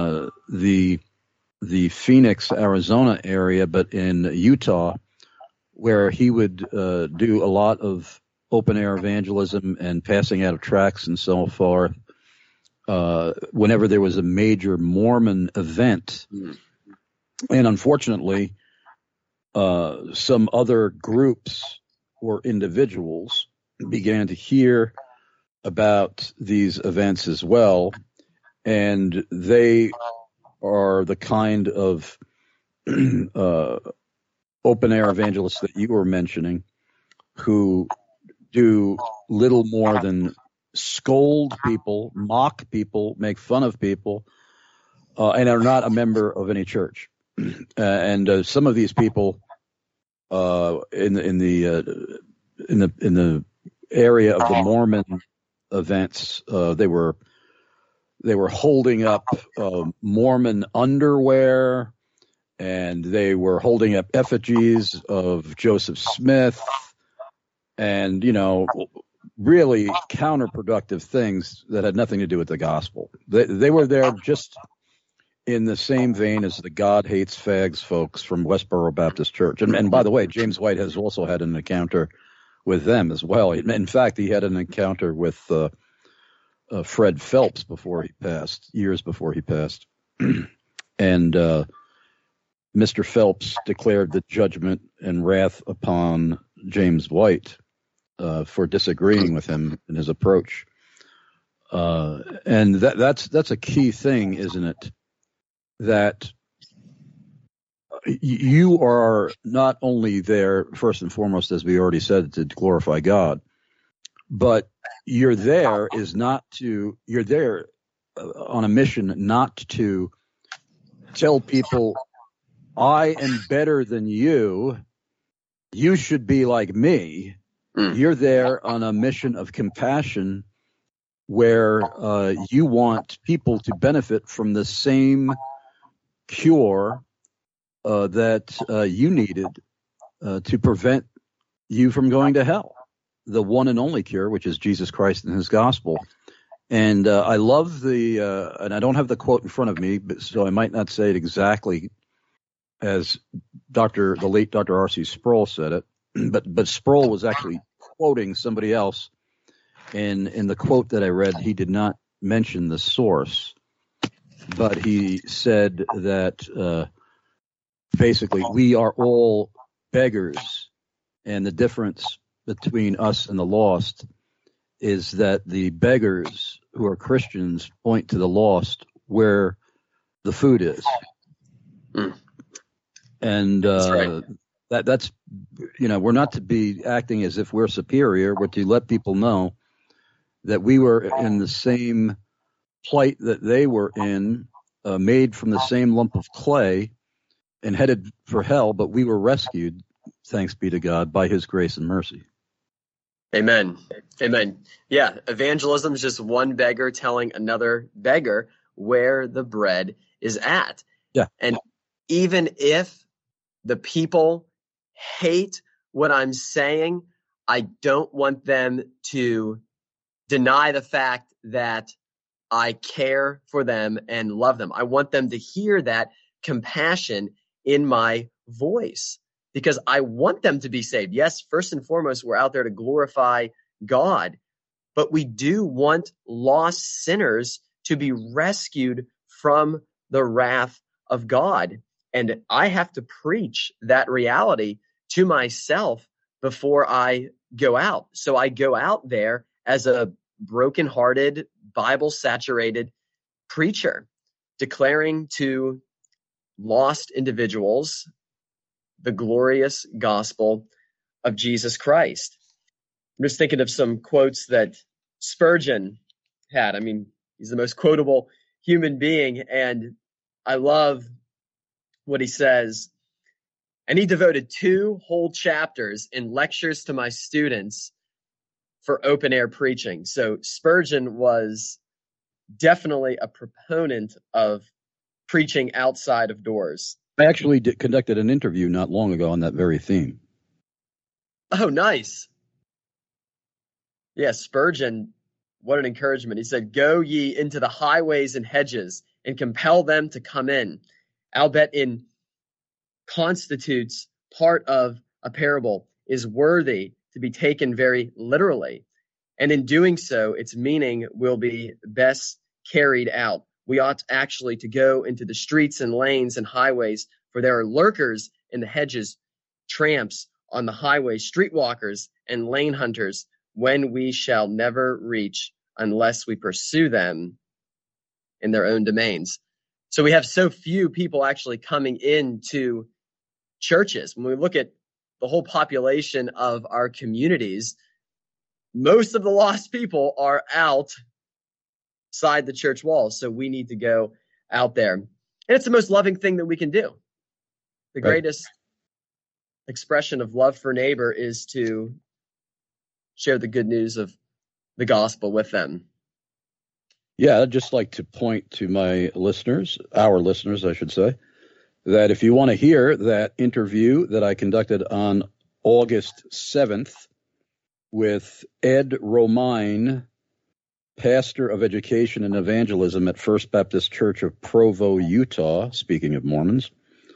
the Phoenix, Arizona area, but in Utah, where he would do a lot of open-air evangelism and passing out of tracts and so forth whenever there was a major Mormon event. And unfortunately, some other groups or individuals began to hear about these events as well, and they are the kind of open-air evangelists that you were mentioning, who do little more than scold people, mock people, make fun of people, and are not a member of any church. And some of these people in the area of the Mormon events, they were holding up Mormon underwear, and they were holding up effigies of Joseph Smith, and really counterproductive things that had nothing to do with the gospel. They were there just in the same vein as the God Hates Fags folks from Westboro Baptist Church. And by the way, James White has also had an encounter with them as well. In fact, he had an encounter with Fred Phelps years before he passed. And Mr. Phelps declared the judgment and wrath upon James White for disagreeing with him in his approach. And that's a key thing, isn't it? That you are not only there, first and foremost, as we already said, to glorify God, but you're there on a mission not to tell people, I am better than you, you should be like me. You're there on a mission of compassion where you want people to benefit from the same cure that you needed to prevent you from going to hell. The one and only cure, which is Jesus Christ and his gospel. And I love and I don't have the quote in front of me, so I might not say it exactly as the late Dr. R.C. Sproul said it, but Sproul was actually quoting somebody else. And in the quote that I read, he did not mention the source, but he said that basically we are all beggars, and the difference between us and the lost is that the beggars who are Christians point to the lost where the food is. And that's right. That's we're not to be acting as if we're superior. We're to let people know that we were in the same plight that they were in, made from the same lump of clay and headed for hell, but we were rescued, thanks be to God, by his grace and mercy. Amen. Amen. Yeah, evangelism is just one beggar telling another beggar where the bread is at. Yeah. And even if the people hate what I'm saying, I don't want them to deny the fact that I care for them and love them. I want them to hear that compassion in my voice, because I want them to be saved. Yes, first and foremost, we're out there to glorify God, but we do want lost sinners to be rescued from the wrath of God. And I have to preach that reality to myself before I go out. So I go out there as a brokenhearted, Bible-saturated preacher, declaring to lost individuals the glorious gospel of Jesus Christ. I'm just thinking of some quotes that Spurgeon had. I mean, he's the most quotable human being, and I love what he says. And he devoted 2 whole chapters in lectures to my students for open air preaching. So Spurgeon was definitely a proponent of preaching outside of doors. I actually conducted an interview not long ago on that very theme. Oh, nice. Yeah, Spurgeon, what an encouragement. He said, "Go ye into the highways and hedges and compel them to come in." Albeit in constitutes part of a parable, is worthy to be taken very literally. And in doing so, its meaning will be best carried out. We ought actually to go into the streets and lanes and highways, for there are lurkers in the hedges, tramps on the highways, streetwalkers and lane hunters, when we shall never reach unless we pursue them in their own domains. So we have so few people actually coming into churches. When we look at the whole population of our communities, most of the lost people are outside the church walls. So we need to go out there. And it's the most loving thing that we can do. The greatest expression of love for neighbor is to share the good news of the gospel with them. Yeah, I'd just like to point to my listeners, our listeners, I should say, that if you want to hear that interview that I conducted on August 7th with Ed Romine, pastor of education and evangelism at First Baptist Church of Provo, Utah, speaking of Mormons,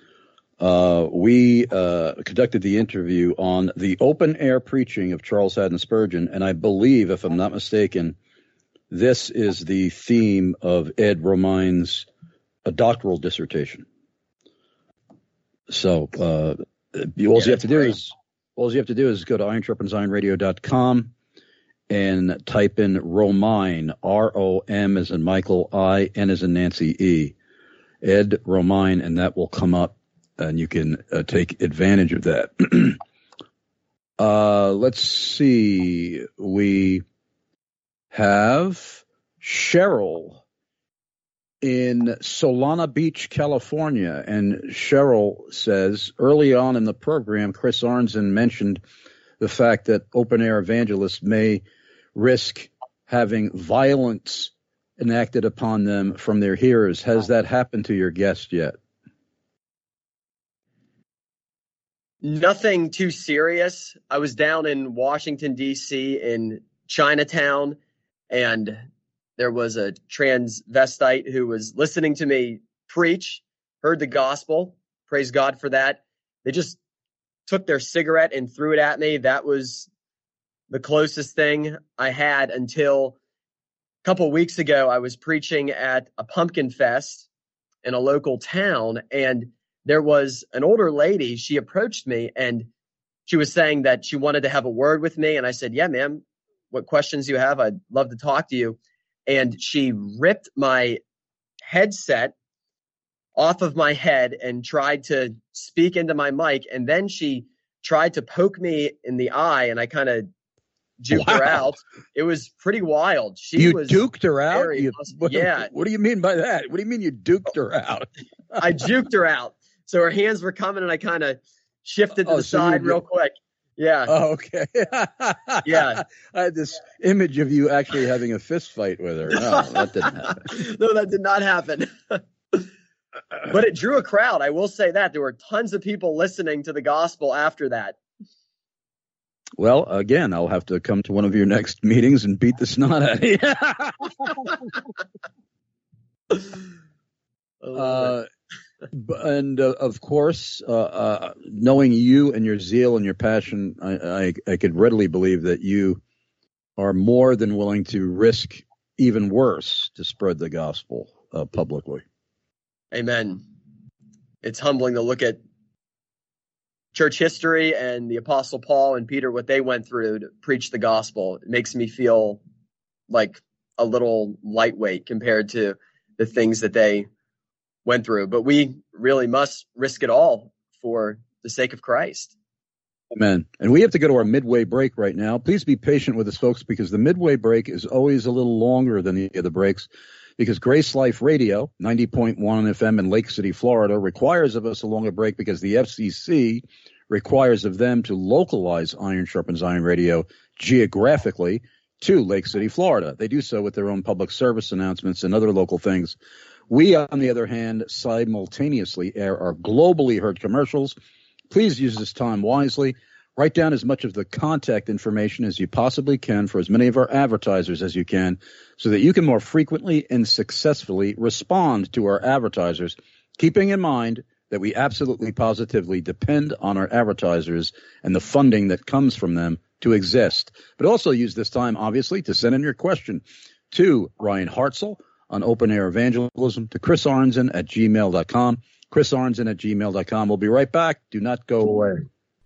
we conducted the interview on the open air preaching of Charles Haddon Spurgeon, and I believe, if I'm not mistaken, this is the theme of Ed Romine's doctoral dissertation. So all you have to do is go to IronSharpensIronRadio.com and type in Romine, R-O-M as in Michael, I-N as in Nancy, E, Ed Romine, and that will come up, and you can take advantage of that. Let's see. We have Cheryl in Solana Beach, California. And Cheryl says, early on in the program, Chris Arnzen mentioned the fact that open-air evangelists may risk having violence enacted upon them from their hearers. Has that happened to your guest yet? Nothing too serious. I was down in Washington, D.C. in Chinatown, and there was a transvestite who was listening to me preach, heard the gospel. Praise God for that. They just took their cigarette and threw it at me. That was the closest thing I had until a couple weeks ago. I was preaching at a pumpkin fest in a local town, and there was an older lady. She approached me, and she was saying that she wanted to have a word with me. And I said, yeah, ma'am, what questions do you have? I'd love to talk to you. And she ripped my headset off of my head and tried to speak into my mic. And then she tried to poke me in the eye, and I kind of juked her out. It was pretty wild. You duked her out? Yeah. What do you mean by that? What do you mean you duked her out? I juked her out. So her hands were coming, and I kind of shifted to the side real quick. Yeah. Oh, okay. Yeah. I had this image of you actually having a fist fight with her. No, that didn't happen. No, that did not happen. But it drew a crowd. I will say that. There were tons of people listening to the gospel after that. Well, again, I'll have to come to one of your next meetings and beat the snot out of you. And of course, knowing you and your zeal and your passion, I could readily believe that you are more than willing to risk even worse to spread the gospel publicly. Amen. It's humbling to look at church history and the Apostle Paul and Peter, what they went through to preach the gospel. It makes me feel like a little lightweight compared to the things that they went through. But we really must risk it all for the sake of Christ. Amen. And we have to go to our midway break right now. Please be patient with us, folks, because the midway break is always a little longer than the other breaks, because Grace Life Radio, 90.1 FM in Lake City, Florida, requires of us a longer break because the FCC requires of them to localize Iron Sharpens Iron Radio geographically to Lake City, Florida. They do so with their own public service announcements and other local things. We, on the other hand, simultaneously air our globally heard commercials. Please use this time wisely. Write down as much of the contact information as you possibly can for as many of our advertisers as you can, so that you can more frequently and successfully respond to our advertisers, keeping in mind that we absolutely positively depend on our advertisers and the funding that comes from them to exist. But also use this time, obviously, to send in your question to Ryan Hartzell on Open Air Evangelism, to Chris Arnzen at gmail.com. Chris Arnzen at gmail.com. We'll be right back. Do not go away.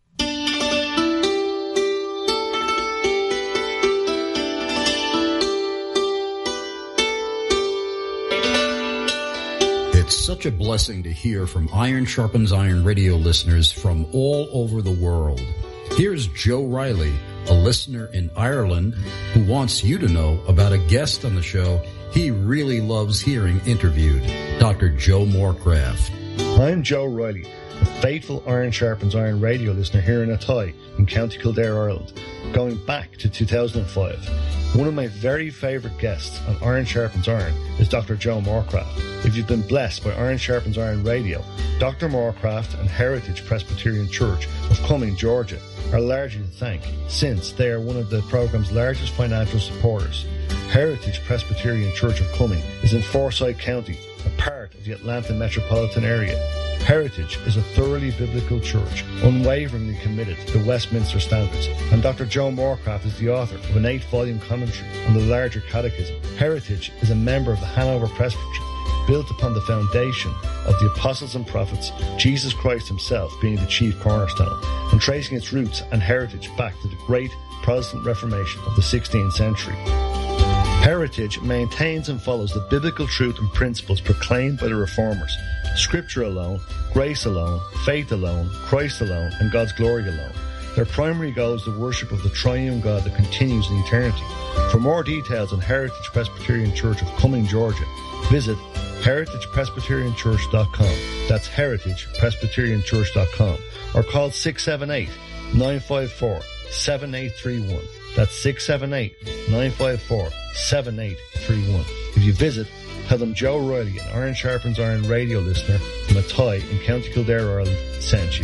It's such a blessing to hear from Iron Sharpens Iron radio listeners from all over the world. Here's Joe Riley, a listener in Ireland, who wants you to know about a guest on the show he really loves hearing interviewed, Dr. Joe Morecraft. I'm Joe Riley, a faithful Iron Sharpens Iron radio listener here in Athy in County Kildare, Ireland, going back to 2005. One of my very favourite guests on Iron Sharpens Iron is Dr. Joe Morecraft. If you've been blessed by Iron Sharpens Iron radio, Dr. Morecraft and Heritage Presbyterian Church of Cumming, Georgia, are largely to thank, since they are one of the programme's largest financial supporters. Heritage Presbyterian Church of Cumming is in Forsyth County, a part of the Atlanta metropolitan area. Heritage is a thoroughly biblical church, unwaveringly committed to Westminster standards, and Dr. Joe Morecraft is the author of an 8-volume commentary on the larger catechism. Heritage is a member of the Hanover Presbytery, built upon the foundation of the apostles and prophets, Jesus Christ himself being the chief cornerstone, and tracing its roots and heritage back to the great Protestant Reformation of the 16th century. Heritage maintains and follows the biblical truth and principles proclaimed by the Reformers: Scripture alone, grace alone, faith alone, Christ alone, and God's glory alone. Their primary goal is the worship of the triune God that continues in eternity. For more details on Heritage Presbyterian Church of Cumming, Georgia, visit heritagepresbyterianchurch.com. That's heritagepresbyterianchurch.com. Or call 678-954-7831. That's 678-954-7831. If you visit, tell them Joe Riley, an Iron Sharpens Iron radio listener from Athy in County Kildare, Ireland, sent you.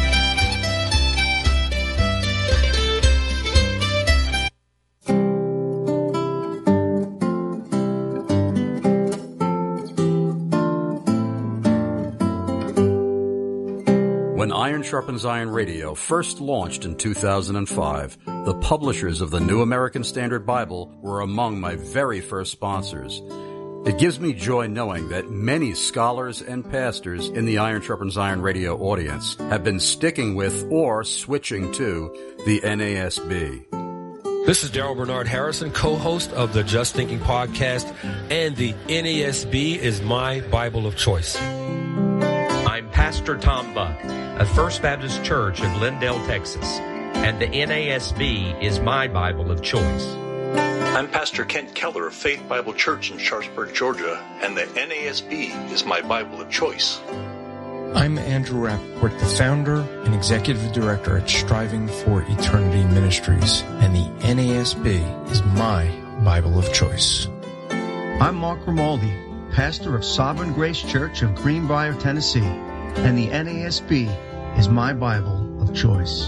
When Iron Sharpens Iron Radio first launched in 2005, the publishers of the New American Standard Bible were among my very first sponsors. It gives me joy knowing that many scholars and pastors in the Iron Sharpens Iron Radio audience have been sticking with or switching to the NASB. This is Daryl Bernard Harrison, co-host of the Just Thinking podcast, and the NASB is my Bible of choice. I'm Pastor Tom Buck of First Baptist Church in Glendale, Texas, and the NASB is my Bible of choice. I'm Pastor Kent Keller of Faith Bible Church in Sharpsburg, Georgia, and the NASB is my Bible of choice. I'm Andrew Rappaport, the founder and executive director at Striving for Eternity Ministries, and the NASB is my Bible of choice. I'm Mark Romaldi, pastor of Sovereign Grace Church of Greenbrier, Tennessee, and the NASB is my Bible of choice.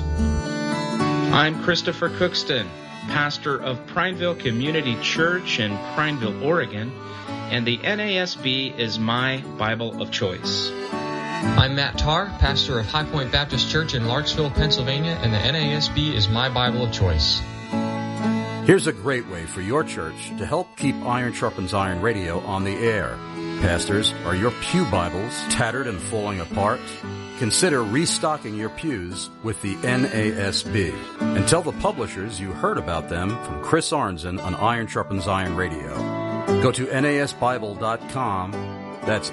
I'm Christopher Cookston, pastor of Prineville Community Church in Prineville, Oregon, and the NASB is my Bible of choice. I'm Matt Tarr, pastor of High Point Baptist Church in Larksville, Pennsylvania, and the NASB is my Bible of choice. Here's a great way for your church to help keep Iron Sharpens Iron Radio on the air. Pastors, are your pew Bibles tattered and falling apart? Consider restocking your pews with the NASB. And tell the publishers you heard about them from Chris Arnzen on Iron Sharpens Iron Radio. Go to NASBible.com. That's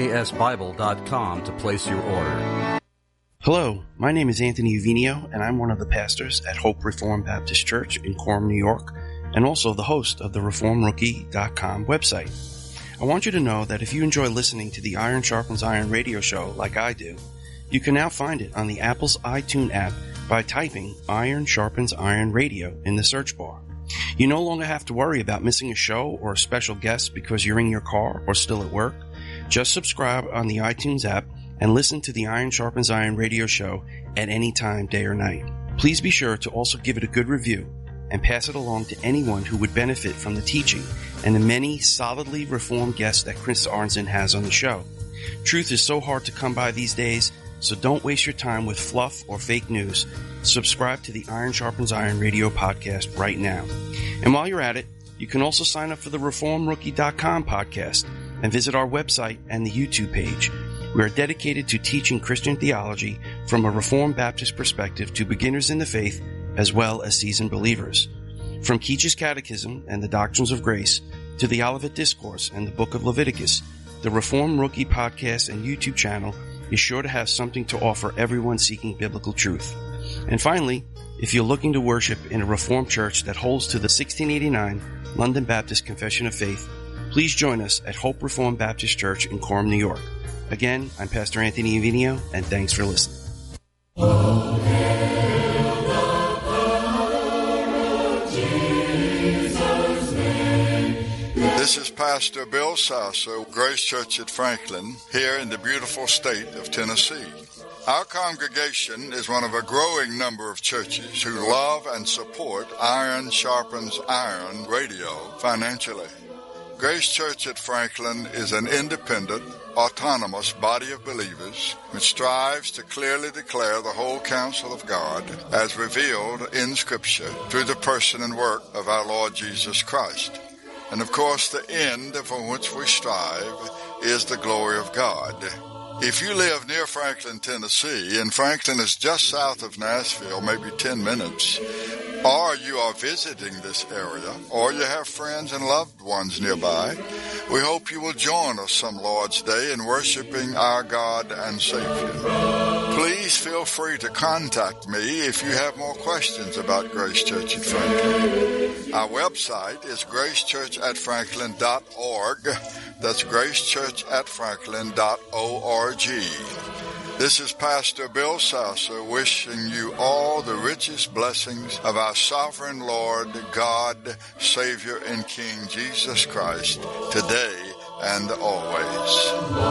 NASBible.com to place your order. Hello, my name is Anthony Uvinio, and I'm one of the pastors at Hope Reformed Baptist Church in Coram, New York, and also the host of the ReformRookie.com website. I want you to know that if you enjoy listening to the Iron Sharpens Iron radio show like I do, you can now find it on the Apple's iTunes app by typing Iron Sharpens Iron Radio in the search bar. You no longer have to worry about missing a show or a special guest because you're in your car or still at work. Just subscribe on the iTunes app and listen to the Iron Sharpens Iron radio show at any time, day or night. Please be sure to also give it a good review and pass it along to anyone who would benefit from the teaching and the many solidly reformed guests that Chris Arnzen has on the show. Truth is so hard to come by these days, so don't waste your time with fluff or fake news. Subscribe to the Iron Sharpens Iron radio podcast right now. And while you're at it, you can also sign up for the ReformRookie.com podcast and visit our website and the YouTube page. We are dedicated to teaching Christian theology from a Reformed Baptist perspective to beginners in the faith as well as seasoned believers. From Keach's Catechism and the Doctrines of Grace to the Olivet Discourse and the Book of Leviticus, the Reformed Rookie podcast and YouTube channel is sure to have something to offer everyone seeking biblical truth. And finally, if you're looking to worship in a Reformed church that holds to the 1689 London Baptist Confession of Faith, please join us at Hope Reformed Baptist Church in Coram, New York. Again, I'm Pastor Anthony Uvinio, and thanks for listening. This is Pastor Bill Sasso, Grace Church at Franklin, here in the beautiful state of Tennessee. Our congregation is one of a growing number of churches who love and support Iron Sharpens Iron radio financially. Grace Church at Franklin is an independent, autonomous body of believers which strives to clearly declare the whole counsel of God as revealed in Scripture through the person and work of our Lord Jesus Christ. And of course, the end for which we strive is the glory of God. If you live near Franklin, Tennessee, and Franklin is just south of Nashville, maybe 10 minutes, or you are visiting this area, or you have friends and loved ones nearby, we hope you will join us some Lord's Day in worshiping our God and Savior. Please feel free to contact me if you have more questions about Grace Church at Franklin. Our website is gracechurchatfranklin.org. That's gracechurchatfranklin.org. This is Pastor Bill Sasser wishing you all the richest blessings of our sovereign Lord, God, Savior, and King Jesus Christ, today and always.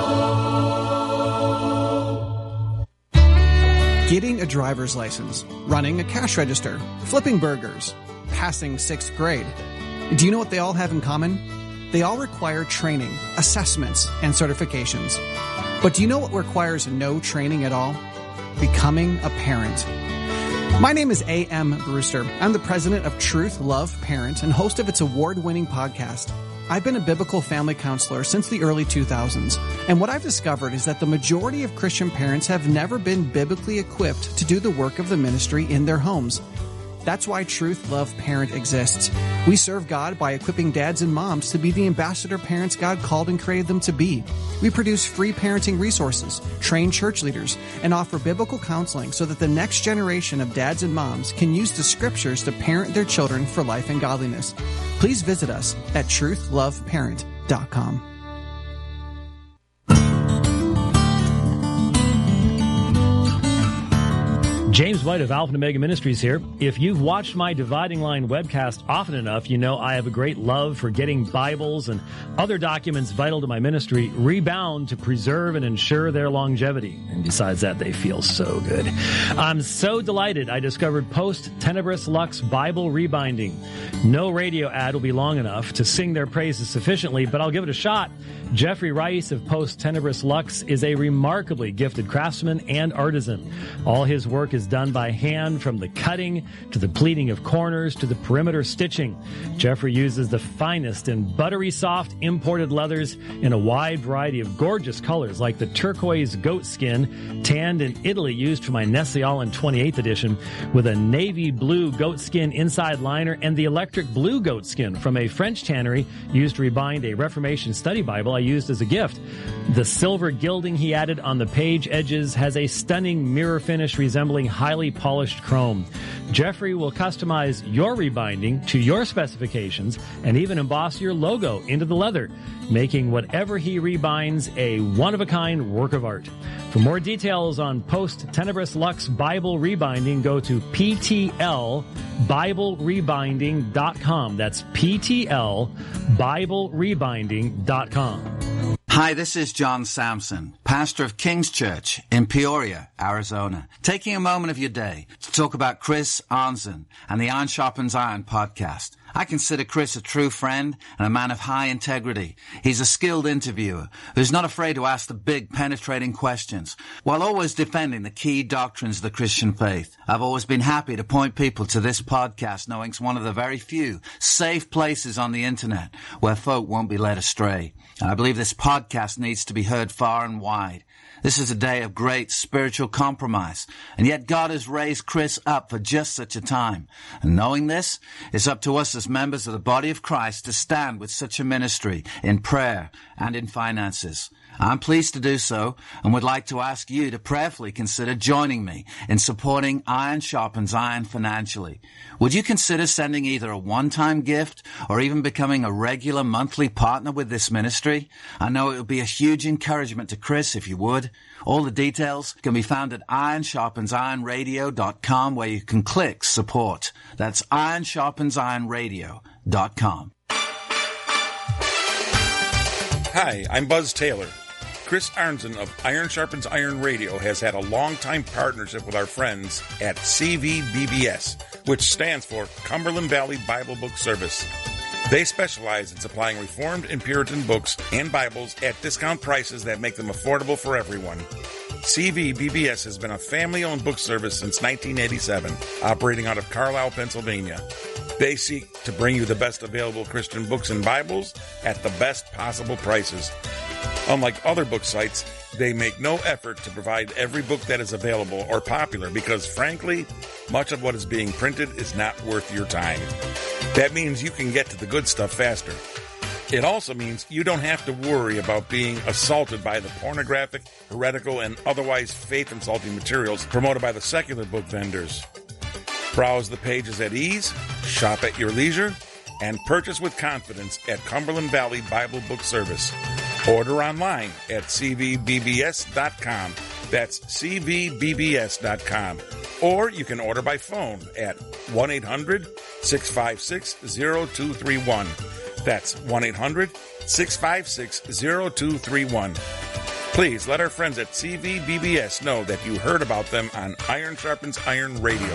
Getting a driver's license, running a cash register, flipping burgers, passing 6th grade. Do you know what they all have in common? They all require training, assessments, and certifications. But do you know what requires no training at all? Becoming a parent. My name is A.M. Brewster. I'm the president of Truth Love Parent and host of its award-winning podcast. I've been a biblical family counselor since the early 2000s, and what I've discovered is that the majority of Christian parents have never been biblically equipped to do the work of the ministry in their homes. That's why Truth Love Parent exists. We serve God by equipping dads and moms to be the ambassador parents God called and created them to be. We produce free parenting resources, train church leaders, and offer biblical counseling so that the next generation of dads and moms can use the scriptures to parent their children for life and godliness. Please visit us at truthloveparent.com. James White of Alpha and Omega Ministries here. If you've watched my Dividing Line webcast often enough, you know I have a great love for getting Bibles and other documents vital to my ministry rebound to preserve and ensure their longevity. And besides that, they feel so good. I'm so delighted I discovered Post Tenebris Lux Bible Rebinding. No radio ad will be long enough to sing their praises sufficiently, but I'll give it a shot. Jeffrey Rice of Post Tenebris Lux is a remarkably gifted craftsman and artisan. All his work is done by hand, from the cutting to the pleating of corners to the perimeter stitching. Jeffrey uses the finest and buttery soft imported leathers in a wide variety of gorgeous colors, like the turquoise goat skin tanned in Italy used for my Nestle Allen 28th edition, with a navy blue goat skin inside liner, and the electric blue goat skin from a French tannery used to rebind a Reformation study Bible I used as a gift. The silver gilding he added on the page edges has a stunning mirror finish resembling highly polished chrome. Jeffrey will customize your rebinding to your specifications and even emboss your logo into the leather, making whatever he rebinds a one-of-a-kind work of art. For more details on Post Tenebris Lux Bible Rebinding, go to PTLBibleRebinding.com. That's PTLBibleRebinding.com. Hi, this is John Sampson, pastor of King's Church in Peoria, Arizona, taking a moment of your day to talk about Chris Arnzen and the Iron Sharpens Iron podcast. I consider Chris a true friend and a man of high integrity. He's a skilled interviewer who's not afraid to ask the big, penetrating questions while always defending the key doctrines of the Christian faith. I've always been happy to point people to this podcast, knowing it's one of the very few safe places on the internet where folk won't be led astray. And I believe this podcast needs to be heard far and wide. This is a day of great spiritual compromise, and yet God has raised Chris up for just such a time. And knowing this, it's up to us as members of the body of Christ to stand with such a ministry in prayer and in finances. I'm pleased to do so and would like to ask you to prayerfully consider joining me in supporting Iron Sharpens Iron financially. Would you consider sending either a one-time gift or even becoming a regular monthly partner with this ministry? I know it would be a huge encouragement to Chris if you would. All the details can be found at ironsharpensironradio.com, where you can click support. That's ironsharpensironradio.com. Hi, I'm Buzz Taylor. Chris Arnzen of Iron Sharpens Iron Radio has had a long-time partnership with our friends at CVBBS, which stands for Cumberland Valley Bible Book Service. They specialize in supplying Reformed and Puritan books and Bibles at discount prices that make them affordable for everyone. CVBBS has been a family-owned book service since 1987, operating out of Carlisle, Pennsylvania. They seek to bring you the best available Christian books and Bibles at the best possible prices. Unlike other book sites, they make no effort to provide every book that is available or popular because, frankly, much of what is being printed is not worth your time. That means you can get to the good stuff faster. It also means you don't have to worry about being assaulted by the pornographic, heretical, and otherwise faith-insulting materials promoted by the secular book vendors. Browse the pages at ease, shop at your leisure, and purchase with confidence at Cumberland Valley Bible Book Service. Order online at cvbbs.com. That's cvbbs.com. Or you can order by phone at 1-800-656-0231. That's 1-800-656-0231. Please let our friends at CVBBS know that you heard about them on Iron Sharpens Iron Radio.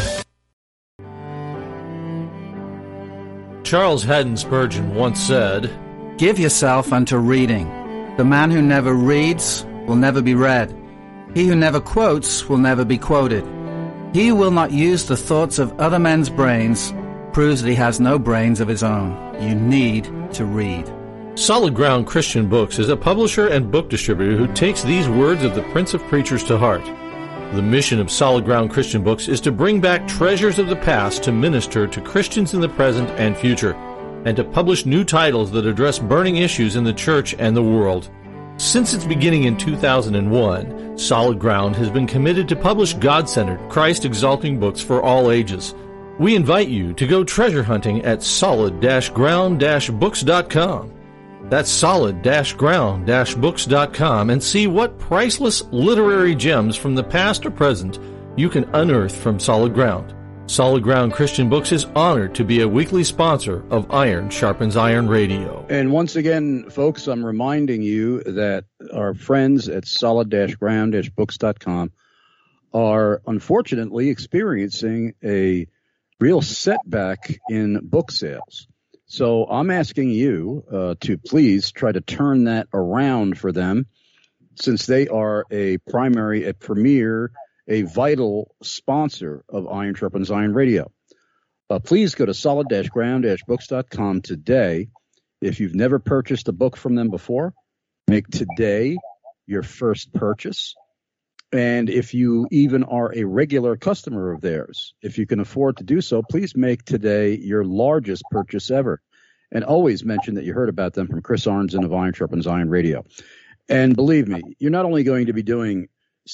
Charles Haddon Spurgeon once said, "Give yourself unto reading. The man who never reads will never be read. He who never quotes will never be quoted. He who will not use the thoughts of other men's brains proves that he has no brains of his own. You need to read." Solid Ground Christian Books is a publisher and book distributor who takes these words of the Prince of Preachers to heart. The mission of Solid Ground Christian Books is to bring back treasures of the past to minister to Christians in the present and future, and to publish new titles that address burning issues in the church and the world. Since its beginning in 2001, Solid Ground has been committed to publish God-centered, Christ-exalting books for all ages. We invite you to go treasure hunting at solid-ground-books.com. That's solid-ground-books.com, and see what priceless literary gems from the past or present you can unearth from Solid Ground. Solid Ground Christian Books is honored to be a weekly sponsor of Iron Sharpens Iron Radio. And once again, folks, I'm reminding you that our friends at solid-ground-books.com are unfortunately experiencing a real setback in book sales. So I'm asking you to please try to turn that around for them, since they are a premier, a vital sponsor of Iron Sharpens Iron Radio. Please go to solid-ground-books.com today. If you've never purchased a book from them before, make today your first purchase. And if you even are a regular customer of theirs, if you can afford to do so, please make today your largest purchase ever. And always mention that you heard about them from Chris Arnzen of Iron Sharpens Iron Radio. And believe me, you're not only going to be doing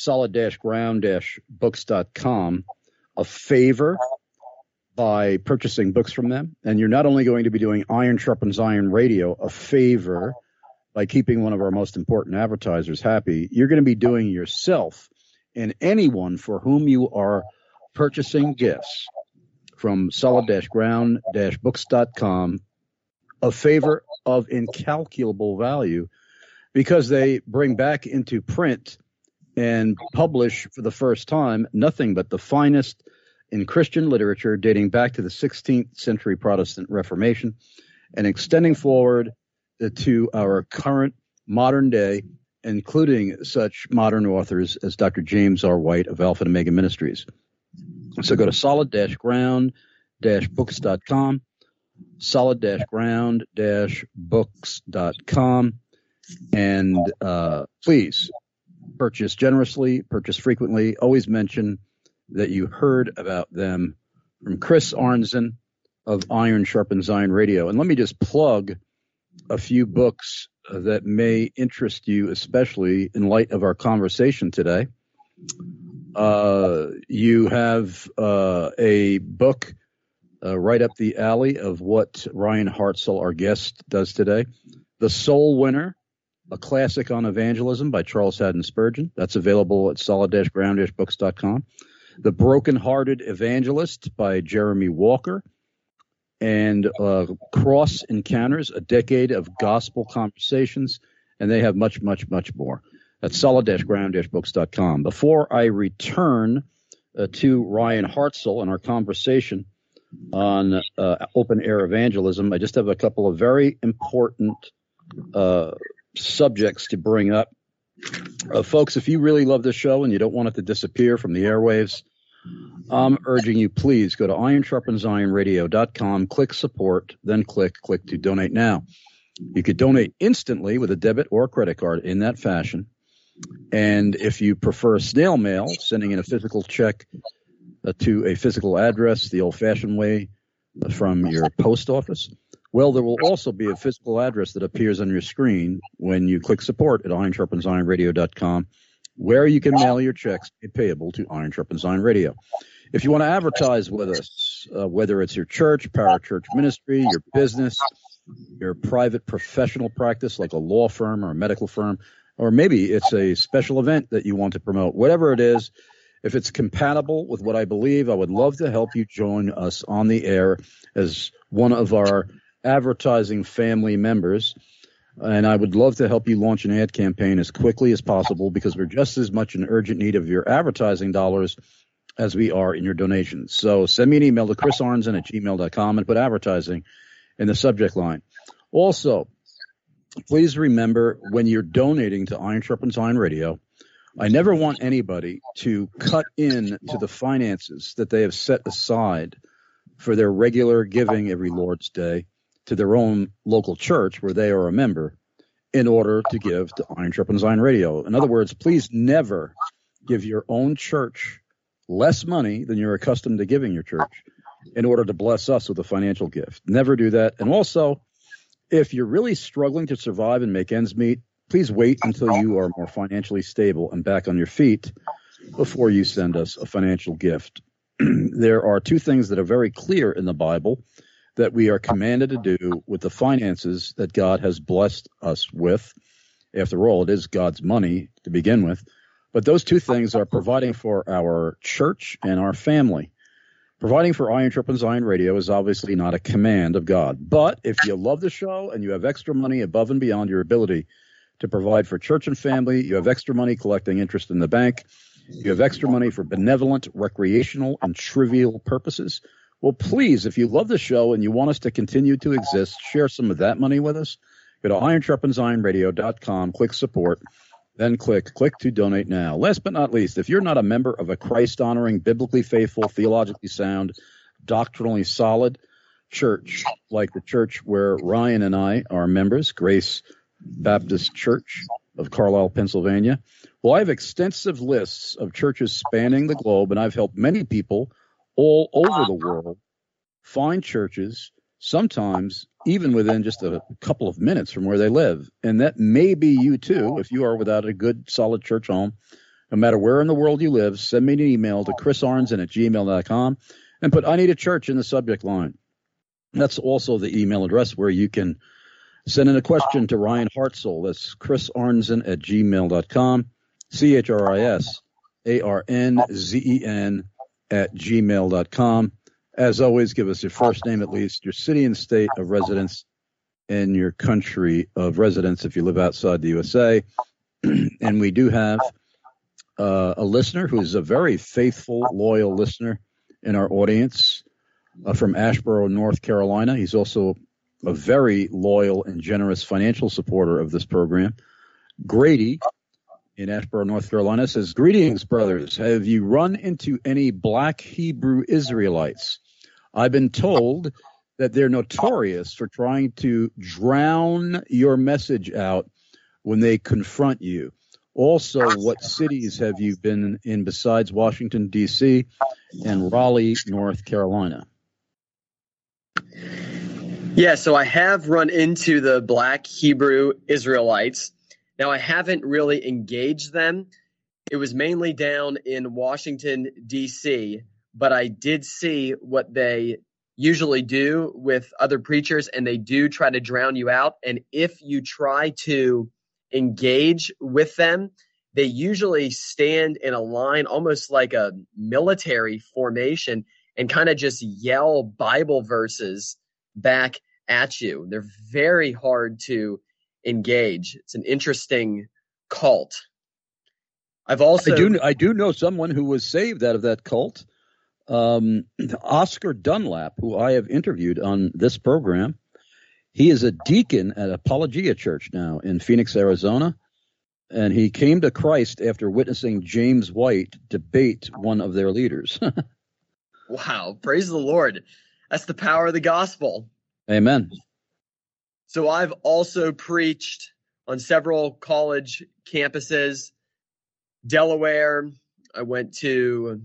solid-ground-books.com a favor by purchasing books from them, and you're not only going to be doing Iron Sharpens Iron Radio a favor by keeping one of our most important advertisers happy, you're going to be doing yourself and anyone for whom you are purchasing gifts from solid-ground-books.com a favor of incalculable value, because they bring back into print and publish for the first time nothing but the finest in Christian literature dating back to the 16th century Protestant Reformation and extending forward to our current modern day, including such modern authors as Dr. James R. White of Alpha and Omega Ministries. So go to solid-ground-books.com, solid-ground-books.com, and please purchase generously, purchase frequently. Always mention that you heard about them from Chris Arnzen of Iron Sharpens Iron Radio. And let me just plug a few books that may interest you, especially in light of our conversation today. You have a book right up the alley of what Ryan Hartzell, our guest, does today. The Soul Winner, a classic on evangelism by Charles Haddon Spurgeon. That's available at solid-ground-books.com. The Broken-Hearted Evangelist by Jeremy Walker. And Cross Encounters, a decade of gospel conversations. And they have much, much, much more at solid-ground-books.com. Before I return to Ryan Hartzell and our conversation on open-air evangelism, I just have a couple of very important subjects to bring up. Folks, if you really love this show and you don't want it to disappear from the airwaves, I'm urging you, please go to ironsharpensironradio.com, click support, then click to donate now. You could donate instantly with a debit or credit card in that fashion. And if you prefer snail mail, sending in a physical check to a physical address the old-fashioned way from your post office, well, there will also be a physical address that appears on your screen when you click support at ironsharpensironradio.com, where you can mail your checks payable to Iron Sharpens Iron Radio. If you want to advertise with us, whether it's your church, parachurch ministry, your business, your private professional practice like a law firm or a medical firm, or maybe it's a special event that you want to promote, whatever it is, if it's compatible with what I believe, I would love to help you join us on the air as one of our advertising family members. And I would love to help you launch an ad campaign as quickly as possible, because we're just as much in urgent need of your advertising dollars as we are in your donations. So send me an email to chrisarnson@gmail.com and put advertising in the subject line. Also, please remember, when you're donating to Iron Sharpens Iron Radio, I never want anybody to cut in to the finances that they have set aside for their regular giving every Lord's Day to their own local church where they are a member in order to give to Iron Sharpens Iron Radio. In other words, please never give your own church less money than you're accustomed to giving your church in order to bless us with a financial gift. Never do that. And also, if you're really struggling to survive and make ends meet, please wait until you are more financially stable and back on your feet before you send us a financial gift. There are two things that are very clear in the Bible that we are commanded to do with the finances that God has blessed us with. After all, it is God's money to begin with. But those two things are providing for our church and our family. Providing for Iron Sharpens Iron Radio is obviously not a command of God. But if you love the show and you have extra money above and beyond your ability to provide for church and family, you have extra money collecting interest in the bank, you have extra money for benevolent, recreational, and trivial purposes, well, please, if you love the show and you want us to continue to exist, share some of that money with us. Go to ironsharpensironradio.com, click support, then click to donate now. Last but not least, if you're not a member of a Christ-honoring, biblically faithful, theologically sound, doctrinally solid church, like the church where Ryan and I are members, Grace Baptist Church of Carlisle, Pennsylvania, well, I have extensive lists of churches spanning the globe, and I've helped many people all over the world find churches, sometimes even within just a couple of minutes from where they live. And that may be you too, if you are without a good, solid church home. No matter where in the world you live, send me an email to chrisarnson@gmail.com and put "I need a church" in the subject line. That's also the email address where you can send in a question to Ryan Hartzell. That's chrisarnson@gmail.com, CHRISARNZEN@gmail.com. As always, give us your first name at least, your city and state of residence, and your country of residence if you live outside the USA. And we do have a listener who is a very faithful, loyal listener in our audience from Asheboro, North Carolina. He's also a very loyal and generous financial supporter of this program. Grady in Asheboro, North Carolina says, "Greetings, brothers. Have you run into any black Hebrew Israelites? I've been told that they're notorious for trying to drown your message out when they confront you. Also, what cities have you been in besides Washington, D.C. and Raleigh, North Carolina?" Yeah, so I have run into the black Hebrew Israelites. Now, I haven't really engaged them. It was mainly down in Washington, D.C., but I did see what they usually do with other preachers, and they do try to drown you out. And if you try to engage with them, they usually stand in a line, almost like a military formation, and kind of just yell Bible verses back at you. They're very hard to engage. It's an interesting cult. I do know someone who was saved out of that cult. Oscar Dunlap, who I have interviewed on this program. He is a deacon at Apologia Church now in Phoenix, Arizona. and he came to Christ after witnessing James White debate one of their leaders. Wow, praise the Lord. That's the power of the gospel. Amen. So I've also preached on several college campuses. Delaware, I went to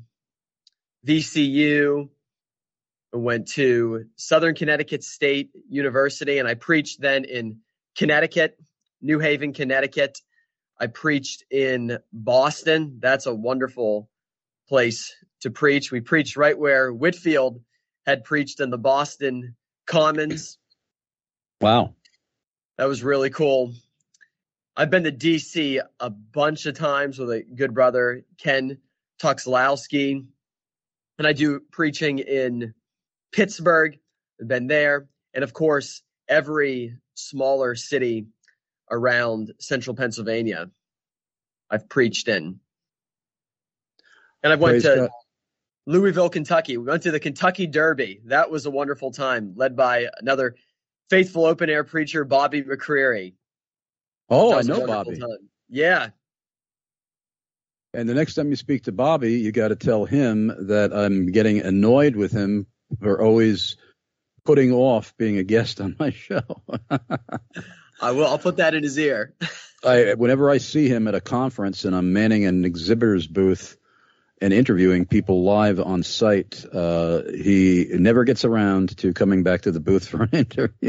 VCU, I went to Southern Connecticut State University, and I preached then in Connecticut, New Haven, Connecticut. I preached in Boston. That's a wonderful place to preach. We preached right where Whitefield had preached in the Boston Commons. Wow. That was really cool. I've been to D.C. a bunch of times with a good brother, Ken Tuxlowski, and I do preaching in Pittsburgh. I've been there. And, of course, every smaller city around central Pennsylvania I've preached in. And I've went to Louisville, Kentucky. We went to the Kentucky Derby. That was a wonderful time, led by another faithful open-air preacher, Bobby McCreary. Oh, I know Bobby. Time. Yeah. And the next time you speak to Bobby, you got to tell him that I'm getting annoyed with him for always putting off being a guest on my show. I will. I'll put that in his ear. Whenever I see him at a conference and I'm manning an exhibitor's booth and interviewing people live on site, he never gets around to coming back to the booth for an interview.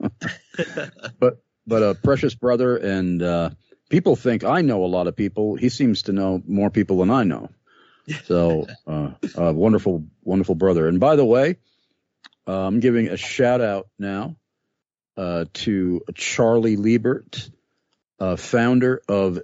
But a precious brother, and people think I know a lot of people. He seems to know more people than I know. So, a wonderful, wonderful brother. And by the way, I'm giving a shout out now to Charlie Liebert, founder of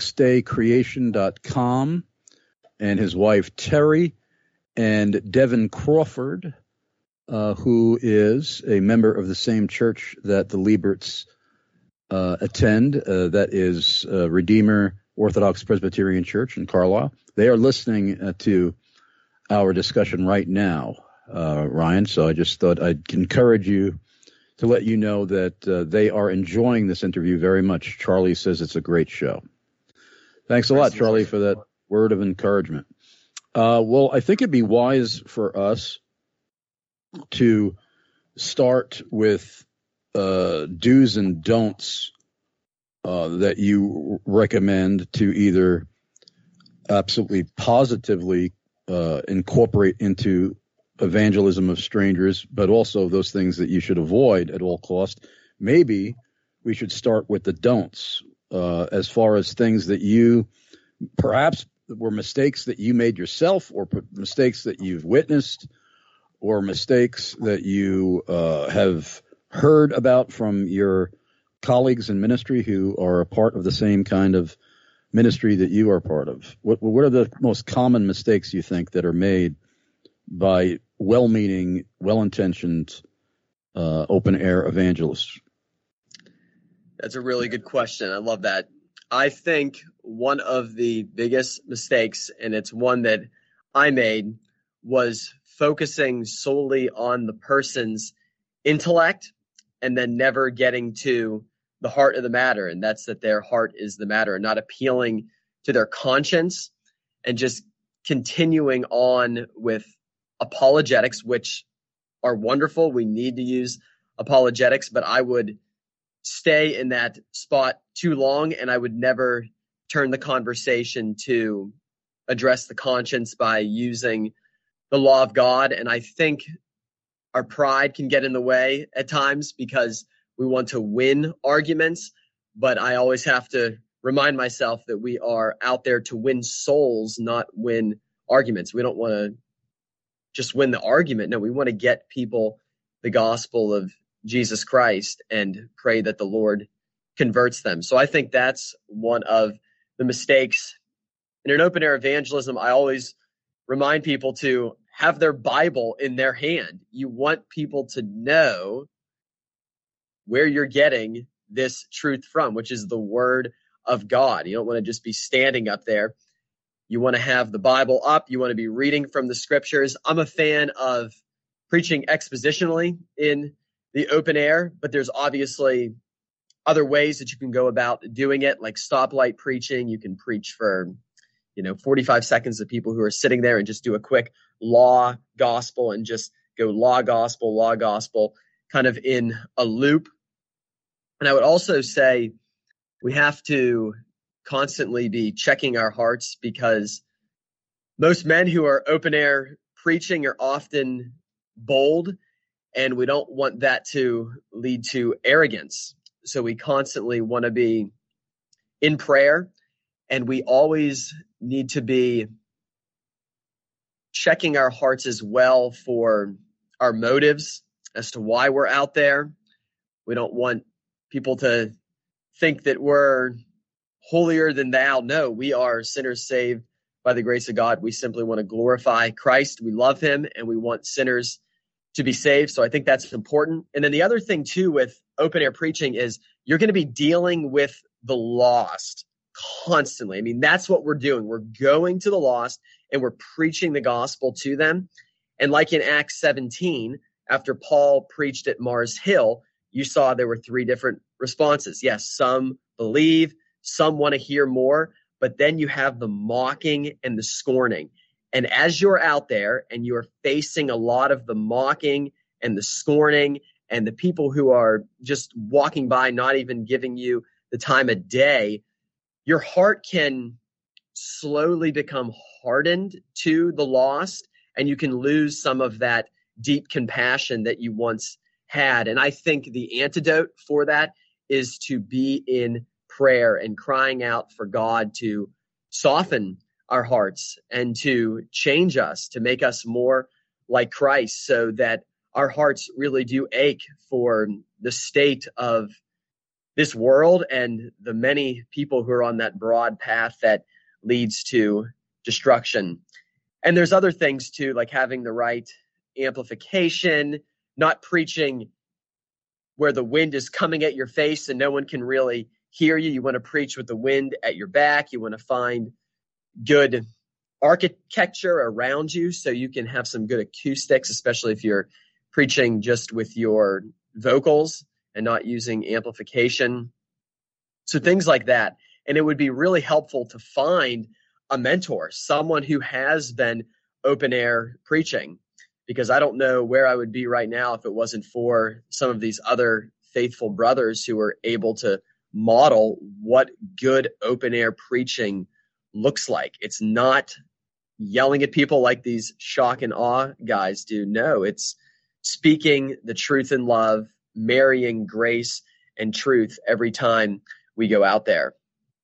sixdaycreation.com, and his wife Terry, and Devin Crawford, who is a member of the same church that the Lieberts attend. That is Redeemer Orthodox Presbyterian Church in Carlisle. They are listening to our discussion right now, Ryan. So I just thought I'd encourage you to let you know that they are enjoying this interview very much. Charlie says it's a great show. Thanks a lot, Charlie, for that word of encouragement. Well, I think it'd be wise for us to start with do's and don'ts that you recommend to either absolutely positively incorporate into evangelism of strangers, but also those things that you should avoid at all cost. Maybe we should start with the don'ts, as far as things that you perhaps were mistakes that you made yourself, or mistakes that you've witnessed, or mistakes that you have heard about from your colleagues in ministry who are a part of the same kind of ministry that you are part of. What are the most common mistakes you think that are made by well-meaning, well-intentioned, open-air evangelists? That's a really good question. I love that. I think one of the biggest mistakes, and it's one that I made, was focusing solely on the person's intellect and then never getting to the heart of the matter, and that's that their heart is the matter, and not appealing to their conscience and just continuing on with apologetics, which are wonderful. We need to use apologetics, but I would stay in that spot too long, and I would never turn the conversation to address the conscience by using the law of God. And I think our pride can get in the way at times because we want to win arguments, but I always have to remind myself that we are out there to win souls, not win arguments. We don't want to just win the argument. No, we want to get people the gospel of Jesus Christ and pray that the Lord converts them. So I think that's one of the mistakes. In an open-air evangelism, I always remind people to have their Bible in their hand. You want people to know where you're getting this truth from, which is the Word of God. You don't want to just be standing up there. You want to have the Bible up. You want to be reading from the Scriptures. I'm a fan of preaching expositionally in the open air, but there's obviously other ways that you can go about doing it, like stoplight preaching. You can preach for 45 seconds to people who are sitting there and just do a quick law gospel and just go law gospel, kind of in a loop. And I would also say we have to constantly be checking our hearts, because most men who are open air preaching are often bold, and we don't want that to lead to arrogance. So we constantly want to be in prayer, and we always need to be checking our hearts as well for our motives as to why we're out there. We don't want people to think that we're holier than thou. No, we are sinners saved by the grace of God. We simply want to glorify Christ. We love him, and we want sinners to be saved. So I think that's important. And then the other thing too with open air preaching is you're going to be dealing with the lost constantly. I mean, that's what we're doing. We're going to the lost and we're preaching the gospel to them. And like in Acts 17, after Paul preached at Mars Hill, you saw there were 3 different responses. Yes, some believe, some want to hear more, but then you have the mocking and the scorning. And as you're out there and you're facing a lot of the mocking and the scorning and the people who are just walking by, not even giving you the time of day, your heart can slowly become hardened to the lost, and you can lose some of that deep compassion that you once had. And I think the antidote for that is to be in prayer and crying out for God to soften our hearts and to change us, to make us more like Christ, so that our hearts really do ache for the state of this world and the many people who are on that broad path that leads to destruction. And there's other things too, like having the right amplification, not preaching where the wind is coming at your face and no one can really hear you. You want to preach with the wind at your back. You want to find good architecture around you so you can have some good acoustics, especially if you're preaching just with your vocals and not using amplification. So things like that. And it would be really helpful to find a mentor, someone who has been open air preaching, because I don't know where I would be right now if it wasn't for some of these other faithful brothers who are able to model what good open air preaching looks like. It's not yelling at people like these shock and awe guys do. No, it's speaking the truth in love, marrying grace and truth every time we go out there.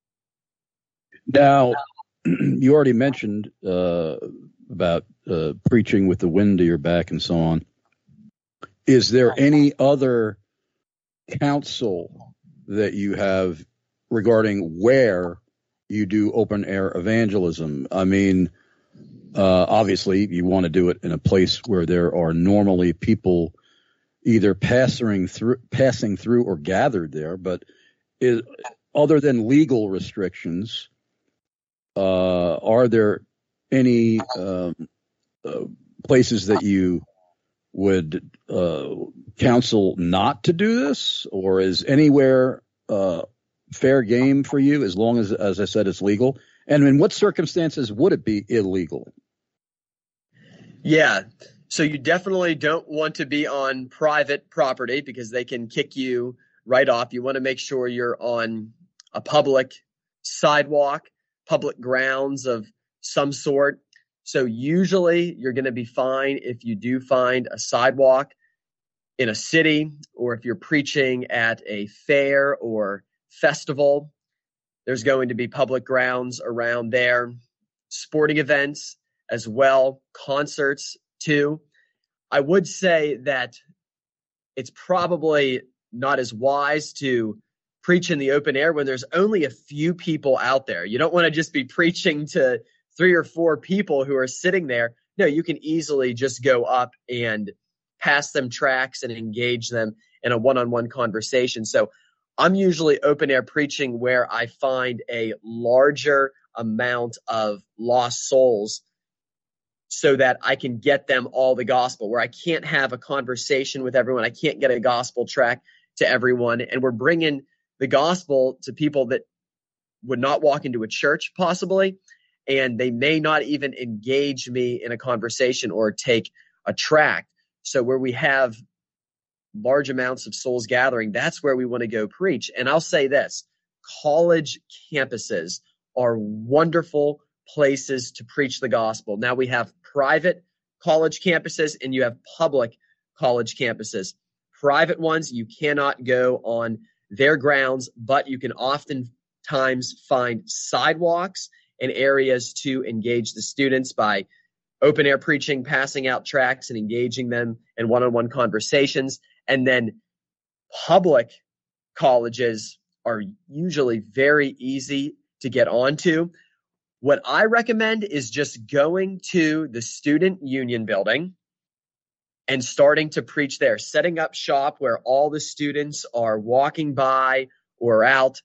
Now, you already mentioned about preaching with the wind to your back and so on. Is there any other counsel that you have regarding where you do open air evangelism? I mean, obviously you want to do it in a place where there are normally people either passing through or gathered there, but other than legal restrictions, are there any places that you would counsel not to do this, or is anywhere fair game for you as long as I said, it's legal? And in what circumstances would it be illegal? Yeah. So you definitely don't want to be on private property because they can kick you right off. You want to make sure you're on a public sidewalk, public grounds of some sort. So usually you're going to be fine if you do find a sidewalk in a city, or if you're preaching at a fair or festival, there's going to be public grounds around there. Sporting events as well, concerts too. I would say that it's probably not as wise to preach in the open air when there's only a few people out there. You don't want to just be preaching to 3 or 4 people who are sitting there. No, you can easily just go up and pass them tracts and engage them in a one-on-one conversation. So I'm usually open air preaching where I find a larger amount of lost souls so that I can get them all the gospel, where I can't have a conversation with everyone. I can't get a gospel tract to everyone. And we're bringing the gospel to people that would not walk into a church possibly, and they may not even engage me in a conversation or take a tract. So where we have large amounts of souls gathering, that's where we want to go preach. And I'll say this, college campuses are wonderful places to preach the gospel. Now we have private college campuses and you have public college campuses. Private ones, you cannot go on their grounds, but you can oftentimes find sidewalks and areas to engage the students by open air preaching, passing out tracts and engaging them in one-on-one conversations. And then public colleges are usually very easy to get onto. What I recommend is just going to the student union building and starting to preach there, setting up shop where all the students are walking by or out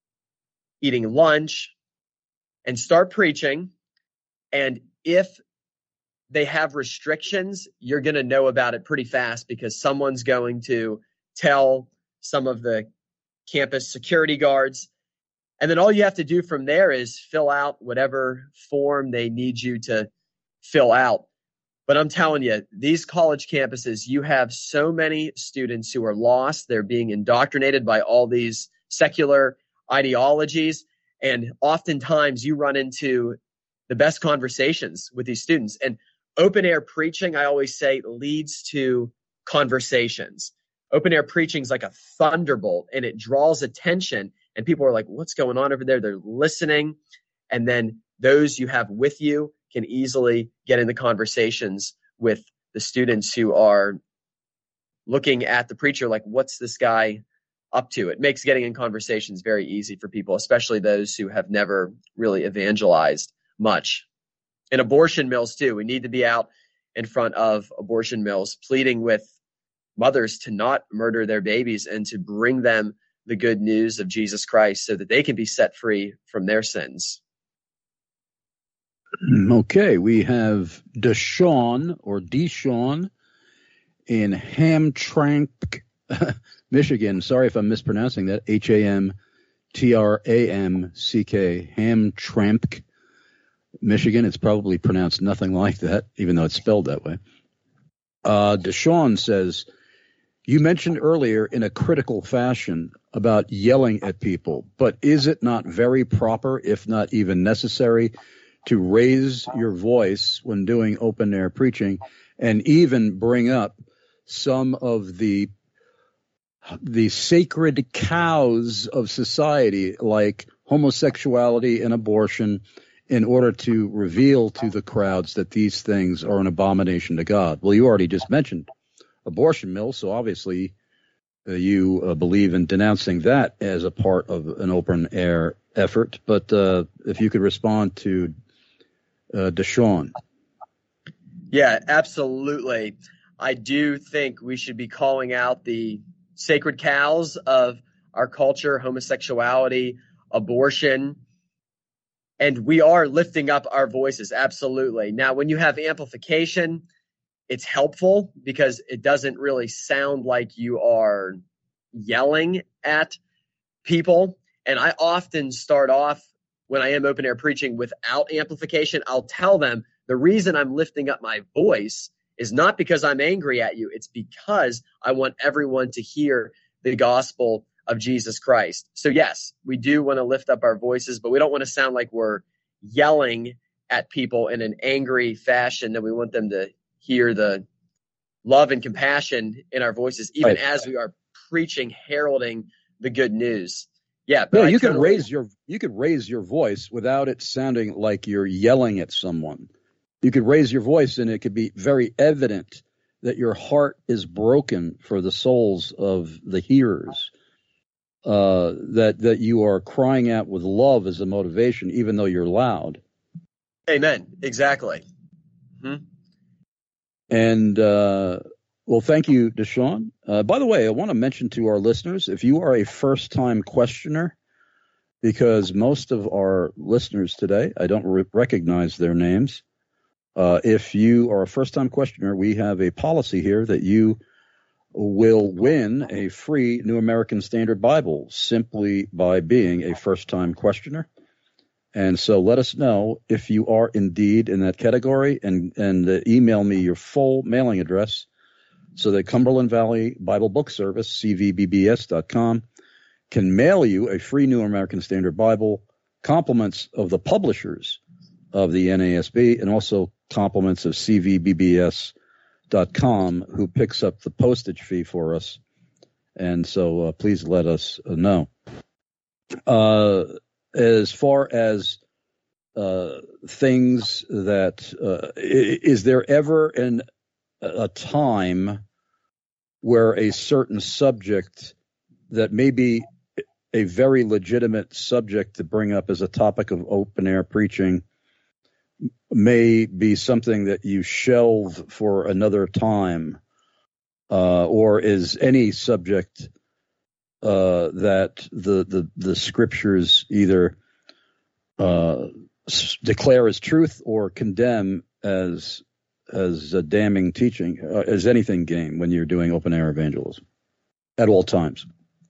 eating lunch, and start preaching. And if they have restrictions, you're going to know about it pretty fast because someone's going to tell some of the campus security guards. And then all you have to do from there is fill out whatever form they need you to fill out. But I'm telling you, these college campuses, you have so many students who are lost. They're being indoctrinated by all these secular ideologies. And oftentimes you run into the best conversations with these students. And open air preaching, I always say, leads to conversations. Open air preaching is like a thunderbolt and it draws attention. And people are like, what's going on over there? They're listening. And then those you have with you can easily get in the conversations with the students who are looking at the preacher like, what's this guy up to? It makes getting in conversations very easy for people, especially those who have never really evangelized much. In abortion mills too, we need to be out in front of abortion mills pleading with mothers to not murder their babies and to bring them the good news of Jesus Christ so that they can be set free from their sins. Okay, we have Deshawn or Deshawn in Hamtramck, Michigan. Sorry if I'm mispronouncing that. Hamtramck, Hamtramck, Michigan. It's probably pronounced nothing like that, even though it's spelled that way. Deshawn says, you mentioned earlier in a critical fashion about yelling at people, but is it not very proper, if not even necessary, to raise your voice when doing open air preaching and even bring up some of the sacred cows of society like homosexuality and abortion in order to reveal to the crowds that these things are an abomination to God? Well, you already just mentioned abortion mills, so obviously you believe in denouncing that as a part of an open air effort. But if you could respond to Deshawn. Yeah, absolutely. I do think we should be calling out the sacred cows of our culture, homosexuality, abortion, and we are lifting up our voices. Absolutely. Now, when you have amplification, it's helpful because it doesn't really sound like you are yelling at people. And I often start off when I am open air preaching without amplification. I'll tell them the reason I'm lifting up my voice is not because I'm angry at you. It's because I want everyone to hear the gospel of Jesus Christ. So yes, we do want to lift up our voices, but we don't want to sound like we're yelling at people in an angry fashion, that we want them to hear the love and compassion in our voices, even as we are preaching, heralding the good news. Yeah, but you could raise your voice without it sounding like you're yelling at someone. You could raise your voice and it could be very evident that your heart is broken for the souls of the hearers. That you are crying out with love as a motivation, even though you're loud. Amen. Exactly. Mm-hmm. And well, thank you, Deshawn. By the way, I want to mention to our listeners, if you are a first-time questioner, because most of our listeners today, I don't recognize their names. If you are a first-time questioner, we have a policy here that you will win a free New American Standard Bible simply by being a first-time questioner. And so let us know if you are indeed in that category, and email me your full mailing address so that Cumberland Valley Bible Book Service, cvbbs.com, can mail you a free New American Standard Bible, compliments of the publishers of the NASB, and also compliments of cvbbs.com, who picks up the postage fee for us. And so please let us know. As far as things that, is there ever a time where a certain subject that may be a very legitimate subject to bring up as a topic of open air preaching may be something that you shelve for another time, or is any subject that the scriptures either declare as truth or condemn as a damning teaching, as anything game when you're doing open air evangelism at all times?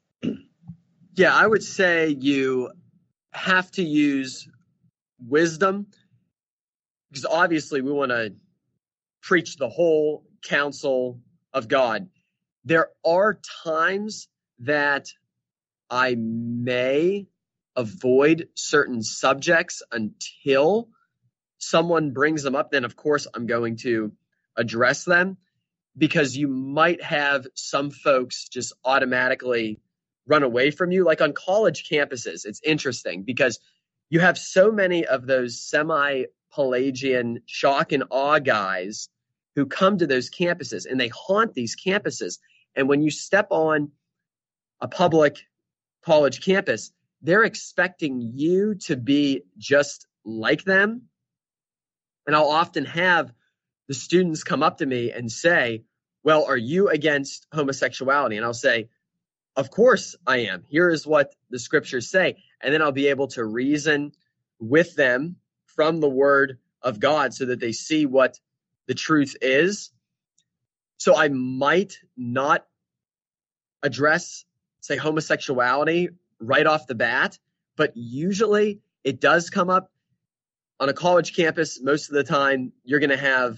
Yeah, I would say you have to use wisdom, because obviously we want to preach the whole counsel of God. There are times that I may avoid certain subjects until someone brings them up. Then, of course, I'm going to address them, because you might have some folks just automatically run away from you. Like on college campuses, it's interesting because you have so many of those semi-Pelagian shock and awe guys who come to those campuses, and they haunt these campuses. And when you step on a public college campus, they're expecting you to be just like them. And I'll often have the students come up to me and say, well, are you against homosexuality? And I'll say, of course I am. Here is what the scriptures say. And then I'll be able to reason with them from the word of God so that they see what the truth is. So I might not address, say, homosexuality right off the bat, but usually it does come up. On a college campus, most of the time, you're going to have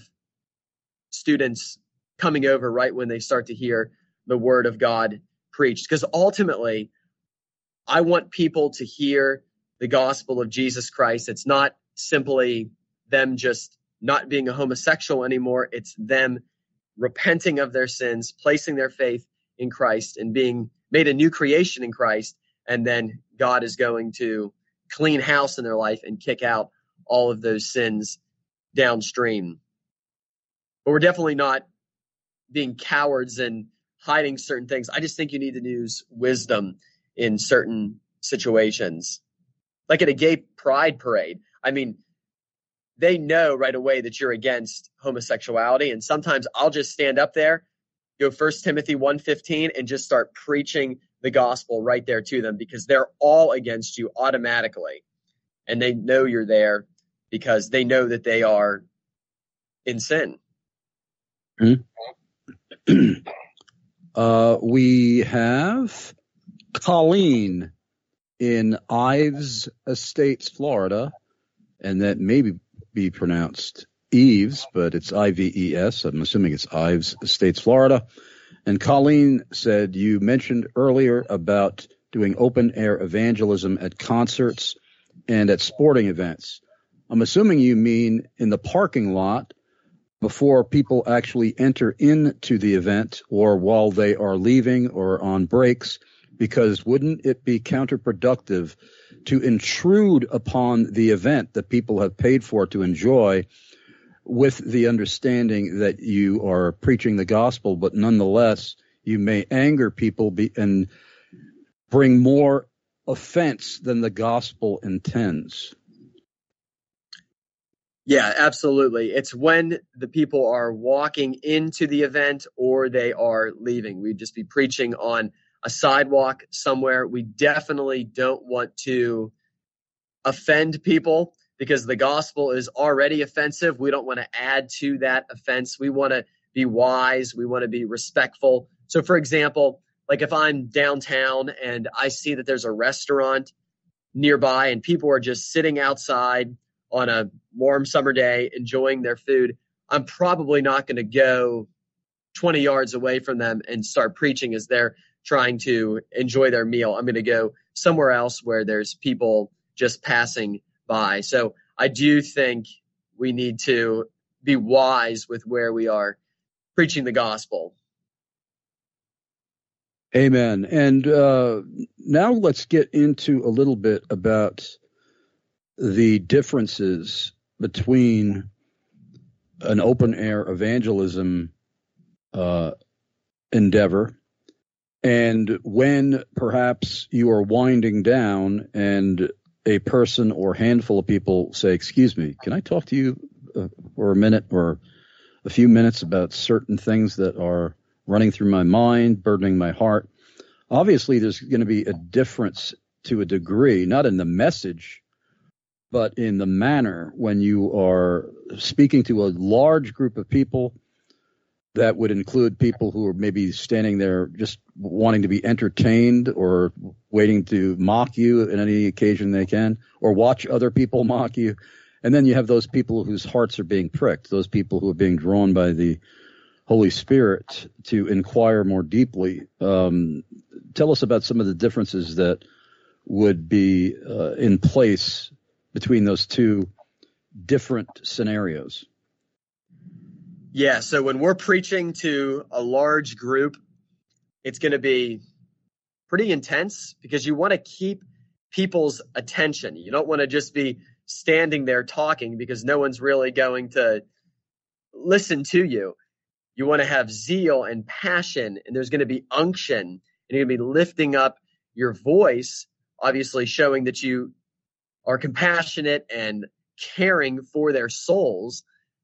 students coming over right when they start to hear the word of God preached. Because ultimately, I want people to hear the gospel of Jesus Christ. It's not simply them just not being a homosexual anymore. It's them repenting of their sins, placing their faith in Christ, and being made a new creation in Christ. And then God is going to clean house in their life and kick out all of those sins downstream. But we're definitely not being cowards and hiding certain things. I just think you need to use wisdom in certain situations. Like at a gay pride parade. I mean, they know right away that you're against homosexuality. And sometimes I'll just stand up there, go 1 Timothy 1:15, and just start preaching the gospel right there to them, because they're all against you automatically. And they know you're there because they know that they are in sin. We have Colleen in Ives Estates, Florida, and that may be pronounced Eves, but it's Ives. I'm assuming it's Ives Estates, Florida. And Colleen said, you mentioned earlier about doing open air evangelism at concerts and at sporting events. I'm assuming you mean in the parking lot before people actually enter into the event, or while they are leaving or on breaks, because wouldn't it be counterproductive to intrude upon the event that people have paid for to enjoy, with the understanding that you are preaching the gospel, but nonetheless you may anger people and bring more offense than the gospel intends? Yeah, absolutely. It's when the people are walking into the event or they are leaving. We'd just be preaching on a sidewalk somewhere. We definitely don't want to offend people, because the gospel is already offensive. We don't want to add to that offense. We want to be wise. We want to be respectful So for example, like if I'm downtown and I see that there's a restaurant nearby and people are just sitting outside on a warm summer day enjoying their food, I'm probably not going to go 20 yards away from them and start preaching as they're trying to enjoy their meal. I'm going to go somewhere else where there's people just passing by. So I do think we need to be wise with where we are preaching the gospel. Amen. And now let's get into a little bit about the differences between an open air evangelism endeavor and when perhaps you are winding down and a person or handful of people say, excuse me, can I talk to you for a minute or a few minutes about certain things that are running through my mind, burdening my heart? Obviously, there's going to be a difference to a degree, not in the message, but in the manner when you are speaking to a large group of people. That would include people who are maybe standing there just wanting to be entertained or waiting to mock you at any occasion they can, or watch other people mock you. And then you have those people whose hearts are being pricked, those people who are being drawn by the Holy Spirit to inquire more deeply. Tell us about some of the differences that would be in place between those two different scenarios. Yeah, so when we're preaching to a large group, it's going to be pretty intense because you want to keep people's attention. You don't want to just be standing there talking because no one's really going to listen to you. You want to have zeal and passion, and there's going to be unction, and you're going to be lifting up your voice, obviously showing that you are compassionate and caring for their souls.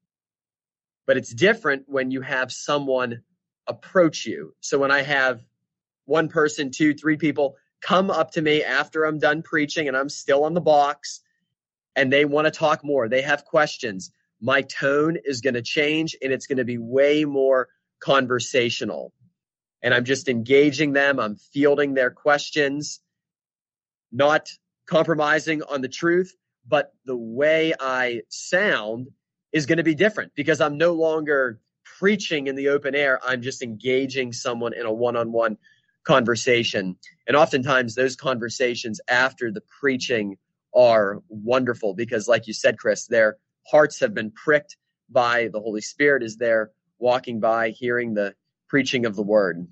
But it's different when you have someone approach you. So when I have one person, 2, 3 people come up to me after I'm done preaching and I'm still on the box and they want to talk more, they have questions, my tone is going to change and it's going to be way more conversational. And I'm just engaging them. I'm fielding their questions, not compromising on the truth, but the way I sound is going to be different because I'm no longer preaching in the open air. I'm just engaging someone in a one-on-one conversation. And oftentimes those conversations after the preaching are wonderful because, like you said, Chris, their hearts have been pricked by the Holy Spirit as they're walking by, hearing the preaching of the word.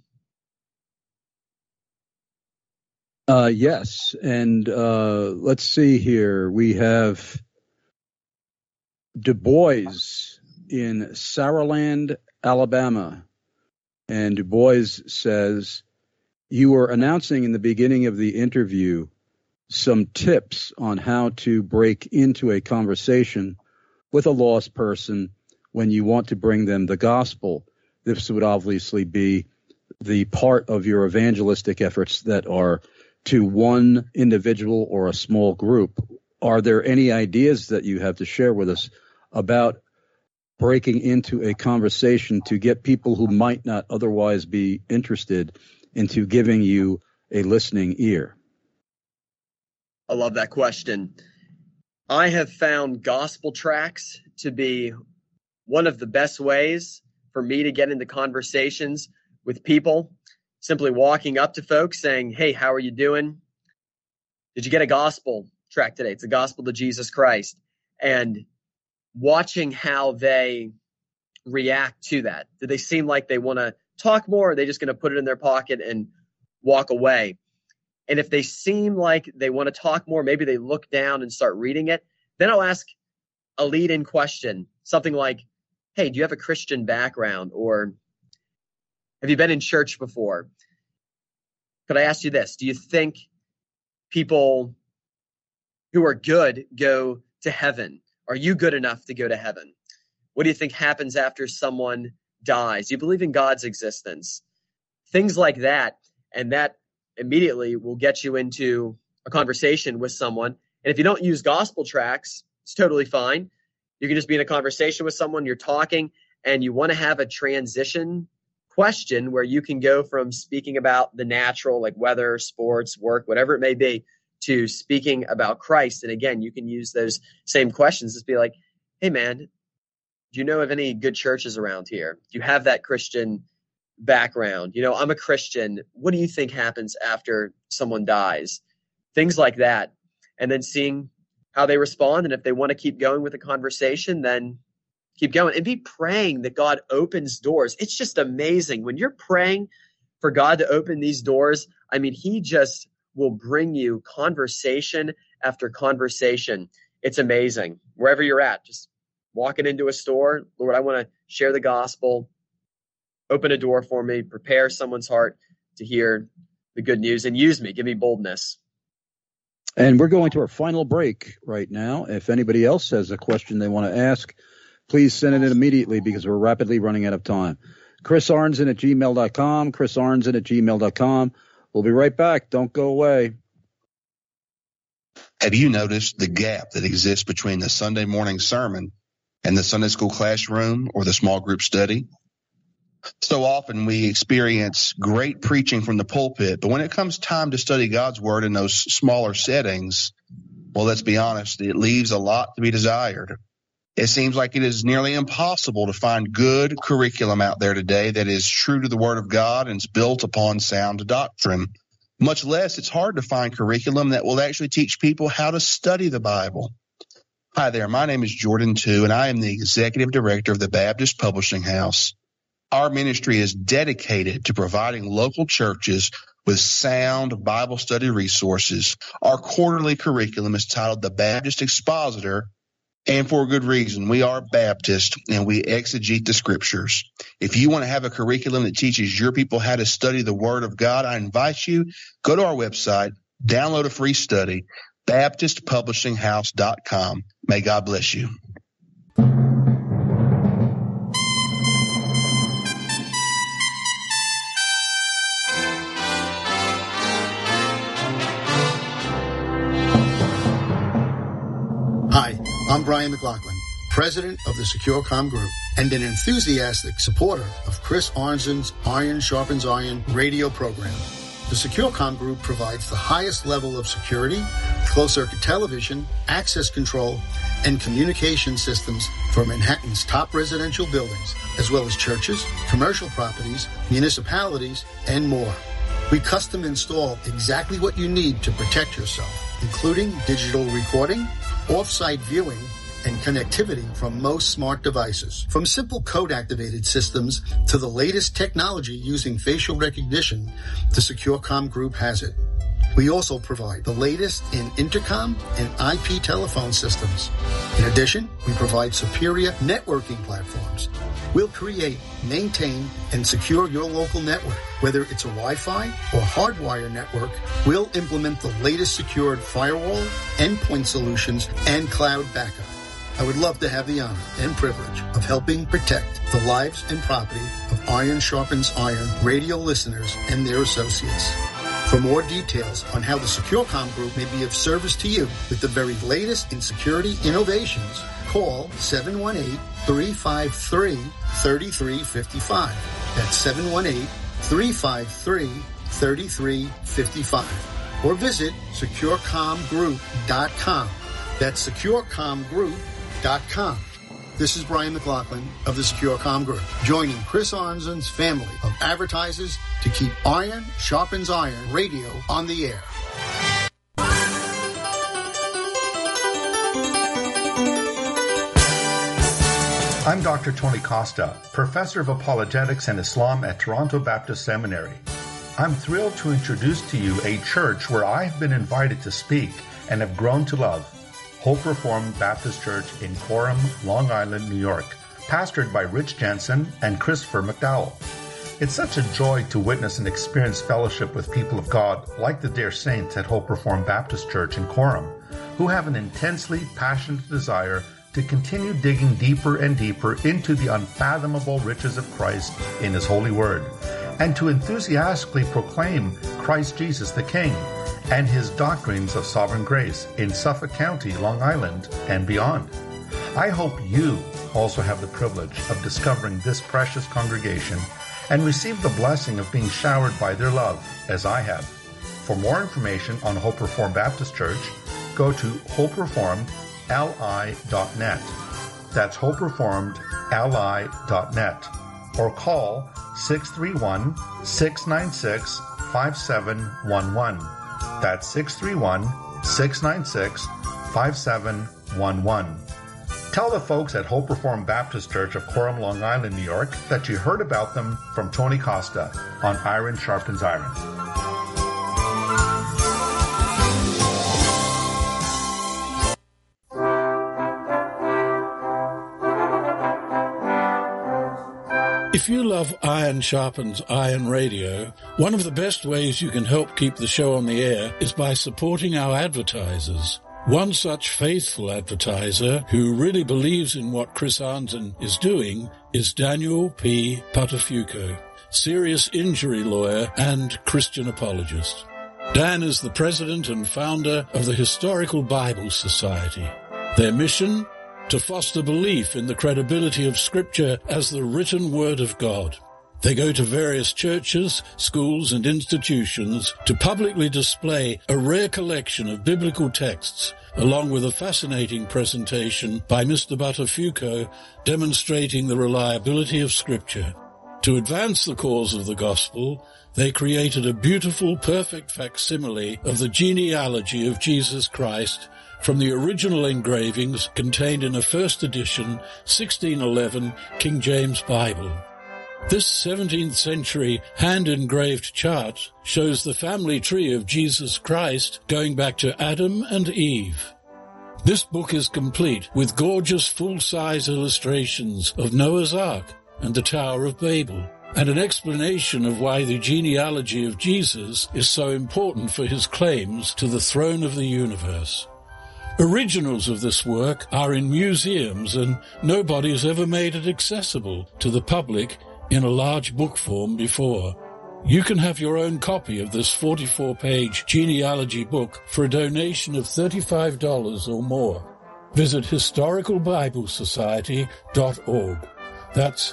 Yes. And let's see here. We have Du Bois in Saraland, Alabama. And Du Bois says, you were announcing in the beginning of the interview some tips on how to break into a conversation with a lost person when you want to bring them the gospel. This would obviously be the part of your evangelistic efforts that are to one individual or a small group. Are there any ideas that you have to share with us about breaking into a conversation to get people who might not otherwise be interested into giving you a listening ear? I love that question. I have found gospel tracts to be one of the best ways for me to get into conversations with people. Simply walking up to folks saying, hey, how are you doing? Did you get a gospel tract today? It's the gospel to Jesus Christ. And watching how they react to that. Do they seem like they want to talk more? Or are they just going to put it in their pocket and walk away? And if they seem like they want to talk more, maybe they look down and start reading it. Then I'll ask a lead-in question, something like, hey, do you have a Christian background? Or have you been in church before? Could I ask you this? Do you think people who are good go to heaven? Are you good enough to go to heaven? What do you think happens after someone dies? Do you believe in God's existence? Things like that. And that immediately will get you into a conversation with someone. And if you don't use gospel tracts, it's totally fine. You can just be in a conversation with someone, you're talking, and you want to have a transition question where you can go from speaking about the natural, like weather, sports, work, whatever it may be, to speaking about Christ. And again, you can use those same questions. Just be like, hey, man, do you know of any good churches around here? Do you have that Christian background? I'm a Christian. What do you think happens after someone dies? Things like that. And then seeing how they respond. And if they want to keep going with the conversation, then keep going and be praying that God opens doors. It's just amazing. When you're praying for God to open these doors, I mean, he just will bring you conversation after conversation. It's amazing. Wherever you're at, just walking into a store, Lord, I want to share the gospel. Open a door for me. Prepare someone's heart to hear the good news and use me. Give me boldness. And we're going to our final break right now. If anybody else has a question they want to ask, please send it in immediately because we're rapidly running out of time. chrisarnson@gmail.com, chrisarnson@gmail.com. We'll be right back. Don't go away. Have you noticed the gap that exists between the Sunday morning sermon and the Sunday school classroom or the small group study? So often we experience great preaching from the pulpit, but when it comes time to study God's word in those smaller settings, well, let's be honest, it leaves a lot to be desired. It seems like it is nearly impossible to find good curriculum out there today that is true to the Word of God and is built upon sound doctrine. Much less, it's hard to find curriculum that will actually teach people how to study the Bible. Hi there, my name is Jordan Tu, and I am the Executive Director of the Baptist Publishing House. Our ministry is dedicated to providing local churches with sound Bible study resources. Our quarterly curriculum is titled The Baptist Expositor, and for a good reason. We are Baptist, and we exegete the Scriptures. If you want to have a curriculum that teaches your people how to study the Word of God, I invite you, go to our website, download a free study, BaptistPublishingHouse.com. May God bless you. Hi, I'm Brian McLaughlin, president of the SecureCom Group and an enthusiastic supporter of Chris Arnzen's Iron Sharpens Iron radio program. The SecureCom Group provides the highest level of security, closed-circuit television, access control, and communication systems for Manhattan's top residential buildings, as well as churches, commercial properties, municipalities, and more. We custom install exactly what you need to protect yourself, including digital recording, off-site viewing, and connectivity from most smart devices. From simple code-activated systems to the latest technology using facial recognition, the SecureCom Group has it. We also provide the latest in intercom and IP telephone systems. In addition, we provide superior networking platforms. We'll create, maintain, and secure your local network. Whether it's a Wi-Fi or hardwire network, we'll implement the latest secured firewall, endpoint solutions, and cloud backup. I would love to have the honor and privilege of helping protect the lives and property of Iron Sharpens Iron radio listeners and their associates. For more details on how the SecureCom Group may be of service to you with the very latest in security innovations, call 718-353-3355. That's 718-353-3355. Or visit securecomgroup.com. That's securecomgroup.com. This is Brian McLaughlin of the SecureCom Group, joining Chris Arnzen's family of advertisers to keep Iron Sharpens Iron radio on the air. I'm Dr. Tony Costa, Professor of Apologetics and Islam at Toronto Baptist Seminary. I'm thrilled to introduce to you a church where I've been invited to speak and have grown to love. Hope Reformed Baptist Church in Coram, Long Island, New York, pastored by Rich Jensen and Christopher McDowell. It's such a joy to witness and experience fellowship with people of God like the dear saints at Hope Reformed Baptist Church in Coram, who have an intensely passionate desire to continue digging deeper and deeper into the unfathomable riches of Christ in His holy word, and to enthusiastically proclaim Christ Jesus the King and His doctrines of sovereign grace in Suffolk County, Long Island, and beyond. I hope you also have the privilege of discovering this precious congregation and receive the blessing of being showered by their love, as I have. For more information on Hope Reformed Baptist Church, go to hopereformedli.net. That's hopereformedli.net. Or call 631-696-5711. That's 631-696-5711. Tell the folks at Hope Reformed Baptist Church of Coram, Long Island, New York, that you heard about them from Tony Costa on Iron Sharpens Iron. If you love Iron Sharpens Iron Radio, one of the best ways you can help keep the show on the air is by supporting our advertisers. One such faithful advertiser who really believes in what Chris Arnzen is doing is Daniel P. Patafuco, serious injury lawyer and Christian apologist. Dan is the president and founder of the Historical Bible Society. Their mission? To foster belief in the credibility of Scripture as the written Word of God. They go to various churches, schools, and institutions to publicly display a rare collection of biblical texts, along with a fascinating presentation by Mr. Buttafuoco demonstrating the reliability of Scripture. To advance the cause of the gospel, they created a beautiful, perfect facsimile of the genealogy of Jesus Christ from the original engravings contained in a first edition 1611 King James Bible. This 17th century hand-engraved chart shows the family tree of Jesus Christ going back to Adam and Eve. This book is complete with gorgeous full-size illustrations of Noah's Ark and the Tower of Babel, and an explanation of why the genealogy of Jesus is so important for his claims to the throne of the universe. Originals of this work are in museums, and nobody has ever made it accessible to the public in a large book form before. You can have your own copy of this 44-page genealogy book for a donation of $35 or more. Visit historicalbiblesociety.org. That's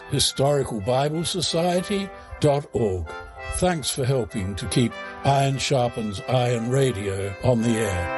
historicalbiblesociety.org. Thanks for helping to keep Iron Sharpens Iron Radio on the air.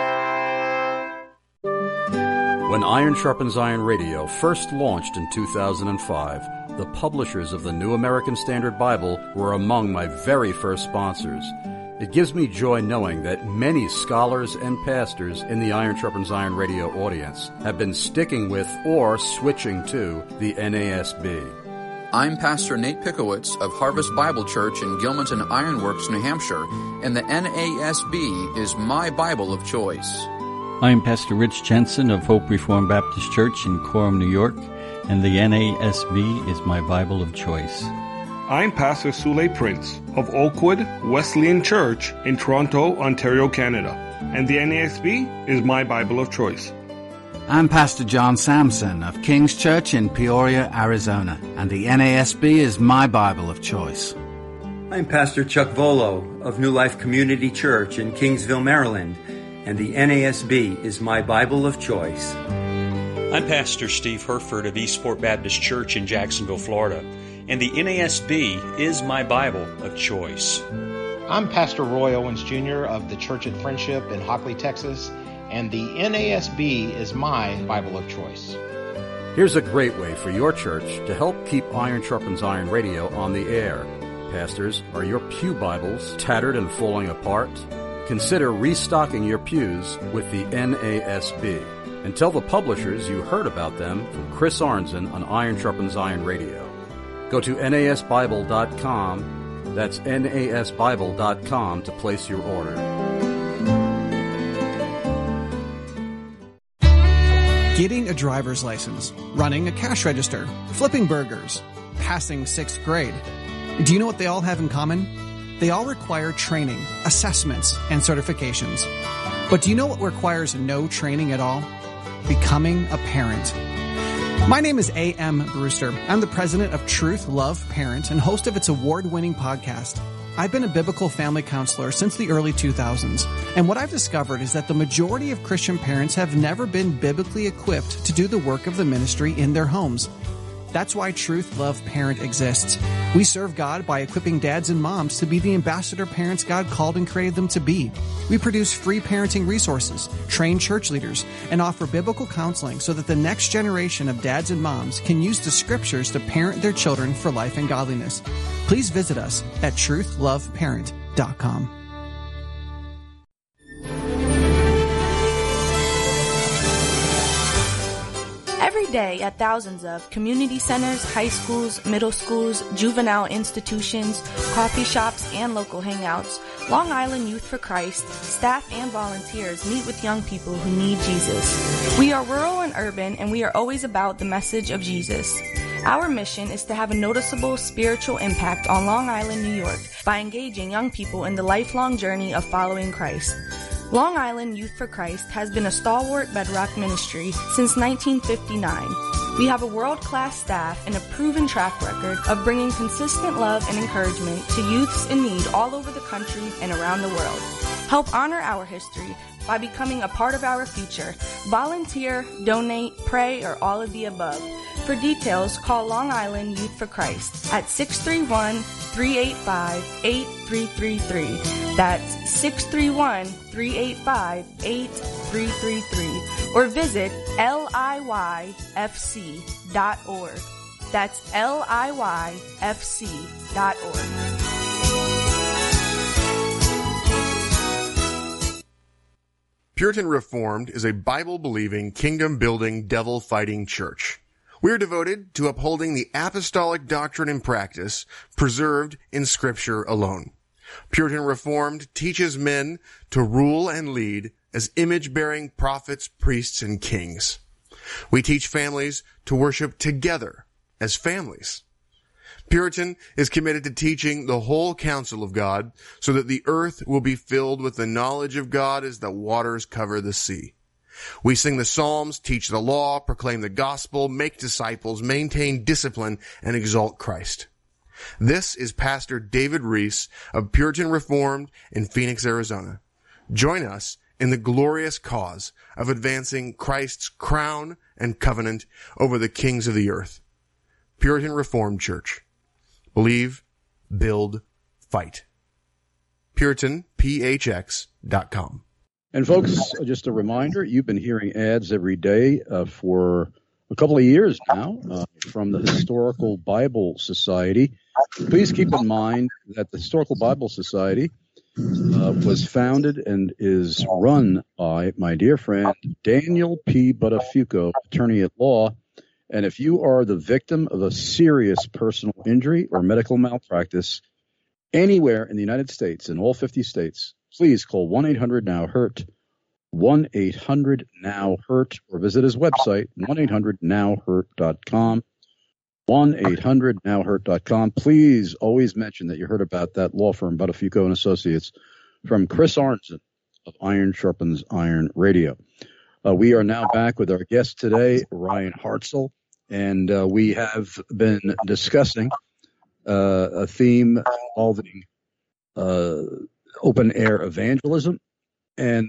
When Iron Sharpens Iron Radio first launched in 2005, the publishers of the New American Standard Bible were among my very first sponsors. It gives me joy knowing that many scholars and pastors in the Iron Sharpens Iron Radio audience have been sticking with or switching to the NASB. I'm Pastor Nate Pickowitz of Harvest Bible Church in Gilmanton Ironworks, New Hampshire, and the NASB is my Bible of choice. I'm Pastor Rich Jensen of Hope Reformed Baptist Church in Coram, New York, and the NASB is my Bible of choice. I'm Pastor Sule Prince of Oakwood Wesleyan Church in Toronto, Ontario, Canada, and the NASB is my Bible of choice. I'm Pastor John Samson of King's Church in Peoria, Arizona, and the NASB is my Bible of choice. I'm Pastor Chuck Volo of New Life Community Church in Kingsville, Maryland, and the NASB is my Bible of choice. I'm Pastor Steve Herford of Eastport Baptist Church in Jacksonville, Florida, and the NASB is my Bible of choice. I'm Pastor Roy Owens Jr. of the Church at Friendship in Hockley, Texas, and the NASB is my Bible of choice. Here's a great way for your church to help keep Iron Sharpens Iron Radio on the air. Pastors, are your pew Bibles tattered and falling apart? Consider restocking your pews with the NASB. And tell the publishers you heard about them from Chris Arnzen on Iron Sharpens Iron Radio. Go to nasbible.com, that's nasbible.com to place your order. Getting a driver's license, running a cash register, flipping burgers, passing 6th grade. Do you know what they all have in common? They all require training, assessments, and certifications. But do you know what requires no training at all? Becoming a parent. My name is A.M. Brewster. I'm the president of Truth, Love, Parent, and host of its award-winning podcast. I've been a biblical family counselor since the early 2000s, and what I've discovered is that the majority of Christian parents have never been biblically equipped to do the work of the ministry in their homes. That's why Truth Love Parent exists. We serve God by equipping dads and moms to be the ambassador parents God called and created them to be. We produce free parenting resources, train church leaders, and offer biblical counseling so that the next generation of dads and moms can use the scriptures to parent their children for life and godliness. Please visit us at truthloveparent.com. Every day at thousands of community centers, high schools, middle schools, juvenile institutions, coffee shops, and local hangouts, Long Island Youth for Christ, staff and volunteers meet with young people who need Jesus. We are rural and urban, and we are always about the message of Jesus. Our mission is to have a noticeable spiritual impact on Long Island, New York, by engaging young people in the lifelong journey of following Christ. Long Island Youth for Christ has been a stalwart bedrock ministry since 1959. We have a world-class staff and a proven track record of bringing consistent love and encouragement to youths in need all over the country and around the world. Help honor our history by becoming a part of our future. Volunteer, donate, pray, or all of the above. For details, call Long Island Youth for Christ at 631-385-8333. That's 631-385-8333. Or visit liyfc.org. That's liyfc.org. Puritan Reformed is a Bible-believing, kingdom-building, devil-fighting church. We are devoted to upholding the apostolic doctrine and practice preserved in Scripture alone. Puritan Reformed teaches men to rule and lead as image-bearing prophets, priests, and kings. We teach families to worship together as families. Puritan is committed to teaching the whole counsel of God so that the earth will be filled with the knowledge of God as the waters cover the sea. We sing the Psalms, teach the law, proclaim the gospel, make disciples, maintain discipline, and exalt Christ. This is Pastor David Reese of Puritan Reformed in Phoenix, Arizona. Join us in the glorious cause of advancing Christ's crown and covenant over the kings of the earth. Puritan Reformed Church. Believe, build, fight. PuritanPHX.com. And folks, just a reminder, you've been hearing ads every day for a couple of years now from the Historical Bible Society. Please keep in mind that the Historical Bible Society was founded and is run by my dear friend Daniel P. Buttafuoco, attorney at law. And if you are the victim of a serious personal injury or medical malpractice anywhere in the United States, in all 50 states, please call 1-800-NOW-HURT, 1-800-NOW-HURT, or visit his website, 1-800-NOW-HURT.com, 1-800-NOW-HURT.com. Please always mention that you heard about that law firm, Buttafuoco & Associates, from Chris Arnson of Iron Sharpens Iron Radio. We are now back with our guest today, Ryan Hartzell, and we have been discussing a theme involving open-air evangelism, and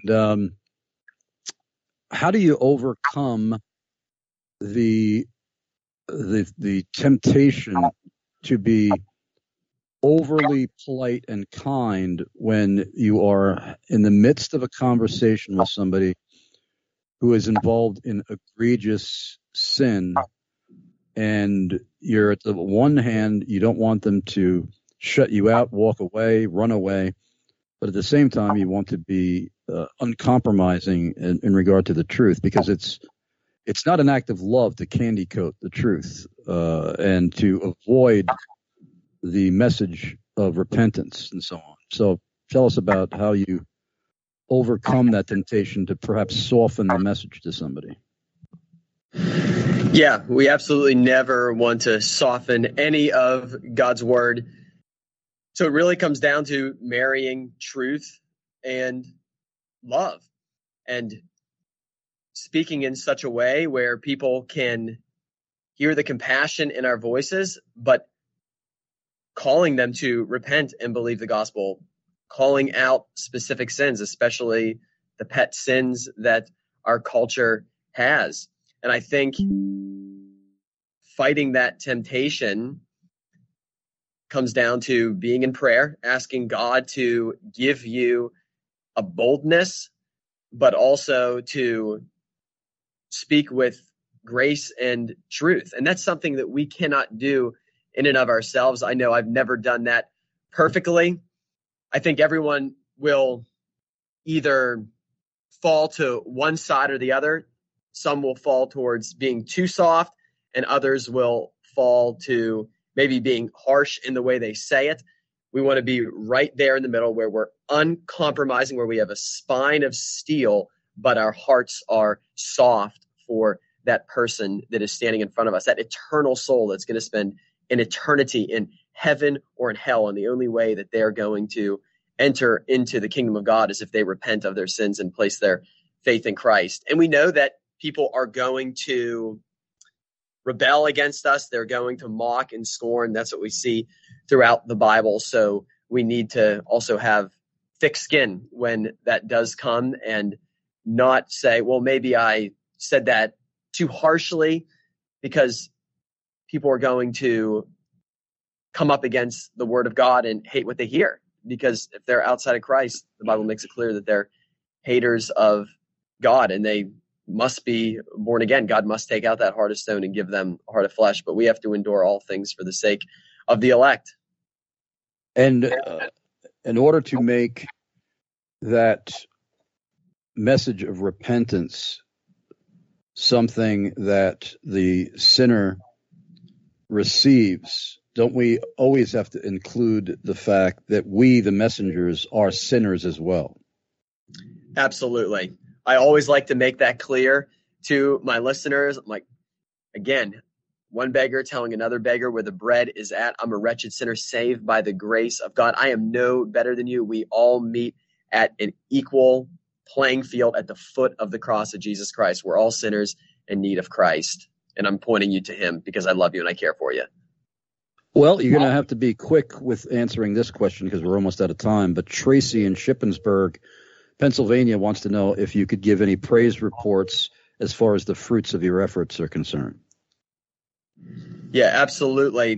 how do you overcome the temptation to be overly polite and kind when you are in the midst of a conversation with somebody who is involved in egregious sin, and you're at the one hand, you don't want them to shut you out, walk away, run away, but at the same time, you want to be uncompromising in regard to the truth, because it's not an act of love to candy coat the truth and to avoid the message of repentance and so on. So tell us about how you overcome that temptation to perhaps soften the message to somebody. Yeah, we absolutely never want to soften any of God's word. So it really comes down to marrying truth and love and speaking in such a way where people can hear the compassion in our voices, but calling them to repent and believe the gospel, calling out specific sins, especially the pet sins that our culture has. And I think fighting that temptation comes down to being in prayer, asking God to give you a boldness, but also to speak with grace and truth. And that's something that we cannot do in and of ourselves. I know I've never done that perfectly. I think everyone will either fall to one side or the other. Some will fall towards being too soft, and others will fall to maybe being harsh in the way they say it. We want to be right there in the middle where we're uncompromising, where we have a spine of steel, but our hearts are soft for that person that is standing in front of us, that eternal soul that's going to spend an eternity in heaven or in hell. And the only way that they're going to enter into the kingdom of God is if they repent of their sins and place their faith in Christ. And we know that people are going to rebel against us. They're going to mock and scorn. That's what we see throughout the Bible. So we need to also have thick skin when that does come and not say, well, maybe I said that too harshly, because people are going to come up against the word of God and hate what they hear. Because if they're outside of Christ, the Bible makes it clear that they're haters of God and they must be born again. God must take out that heart of stone and give them a heart of flesh. But we have to endure all things for the sake of the elect. And in order to make that message of repentance something that the sinner receives, don't we always have to include the fact that we, the messengers, are sinners as well? Absolutely. I always like to make that clear to my listeners. I'm like, again, one beggar telling another beggar where the bread is at. I'm a wretched sinner saved by the grace of God. I am no better than you. We all meet at an equal playing field at the foot of the cross of Jesus Christ. We're all sinners in need of Christ. And I'm pointing you to him because I love you and I care for you. Well, you're going to have to be quick with answering this question because we're almost out of time. But Tracy in Shippensburg, Pennsylvania, wants to know if you could give any praise reports as far as the fruits of your efforts are concerned. Yeah, absolutely.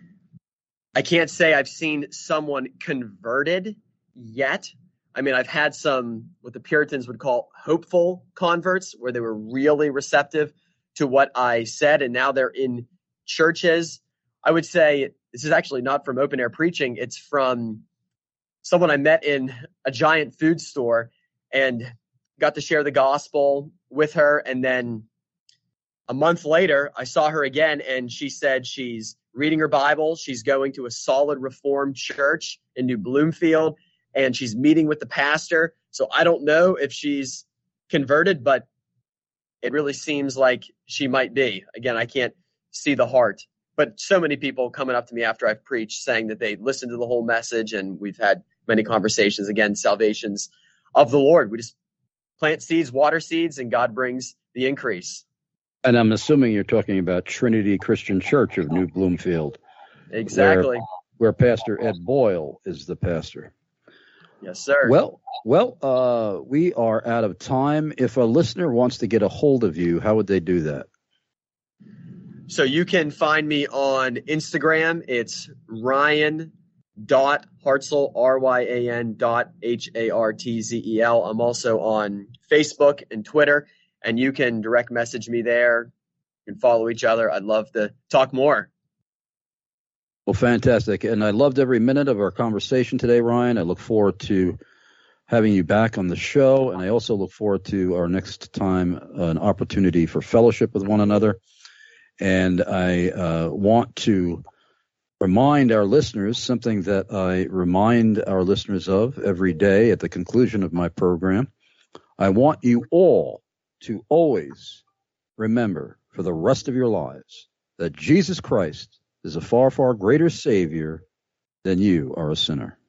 I can't say I've seen someone converted yet. I mean, I've had some, what the Puritans would call hopeful converts, where they were really receptive to what I said, and now they're in churches. I would say this is actually not from open air preaching. It's from someone I met in a giant food store and got to share the gospel with her. And then a month later, I saw her again, and she said she's reading her Bible. She's going to a solid Reformed church in New Bloomfield, and she's meeting with the pastor. So I don't know if she's converted, but it really seems like she might be. Again, I can't see the heart. But so many people coming up to me after I've preached saying that they listened to the whole message, and we've had many conversations. Again, salvation's of the Lord. We just plant seeds, water seeds, and God brings the increase. And I'm assuming you're talking about Trinity Christian Church of New Bloomfield. Exactly. Where Pastor Ed Boyle is the pastor. Yes, sir. Well, we are out of time. If a listener wants to get a hold of you, how would they do that? So you can find me on Instagram. It's Ryan.Hartzel, RYAN.HARTZEL. I'm also on Facebook and Twitter, and you can direct message me there. You can follow each other. I'd love to talk more. Well, fantastic. And I loved every minute of our conversation today, Ryan. I look forward to having you back on the show, and I also look forward to our next time an opportunity for fellowship with one another. And I want to remind our listeners something that I remind our listeners of every day at the conclusion of my program. I want you all to always remember for the rest of your lives that Jesus Christ is a far, far greater Savior than you are a sinner.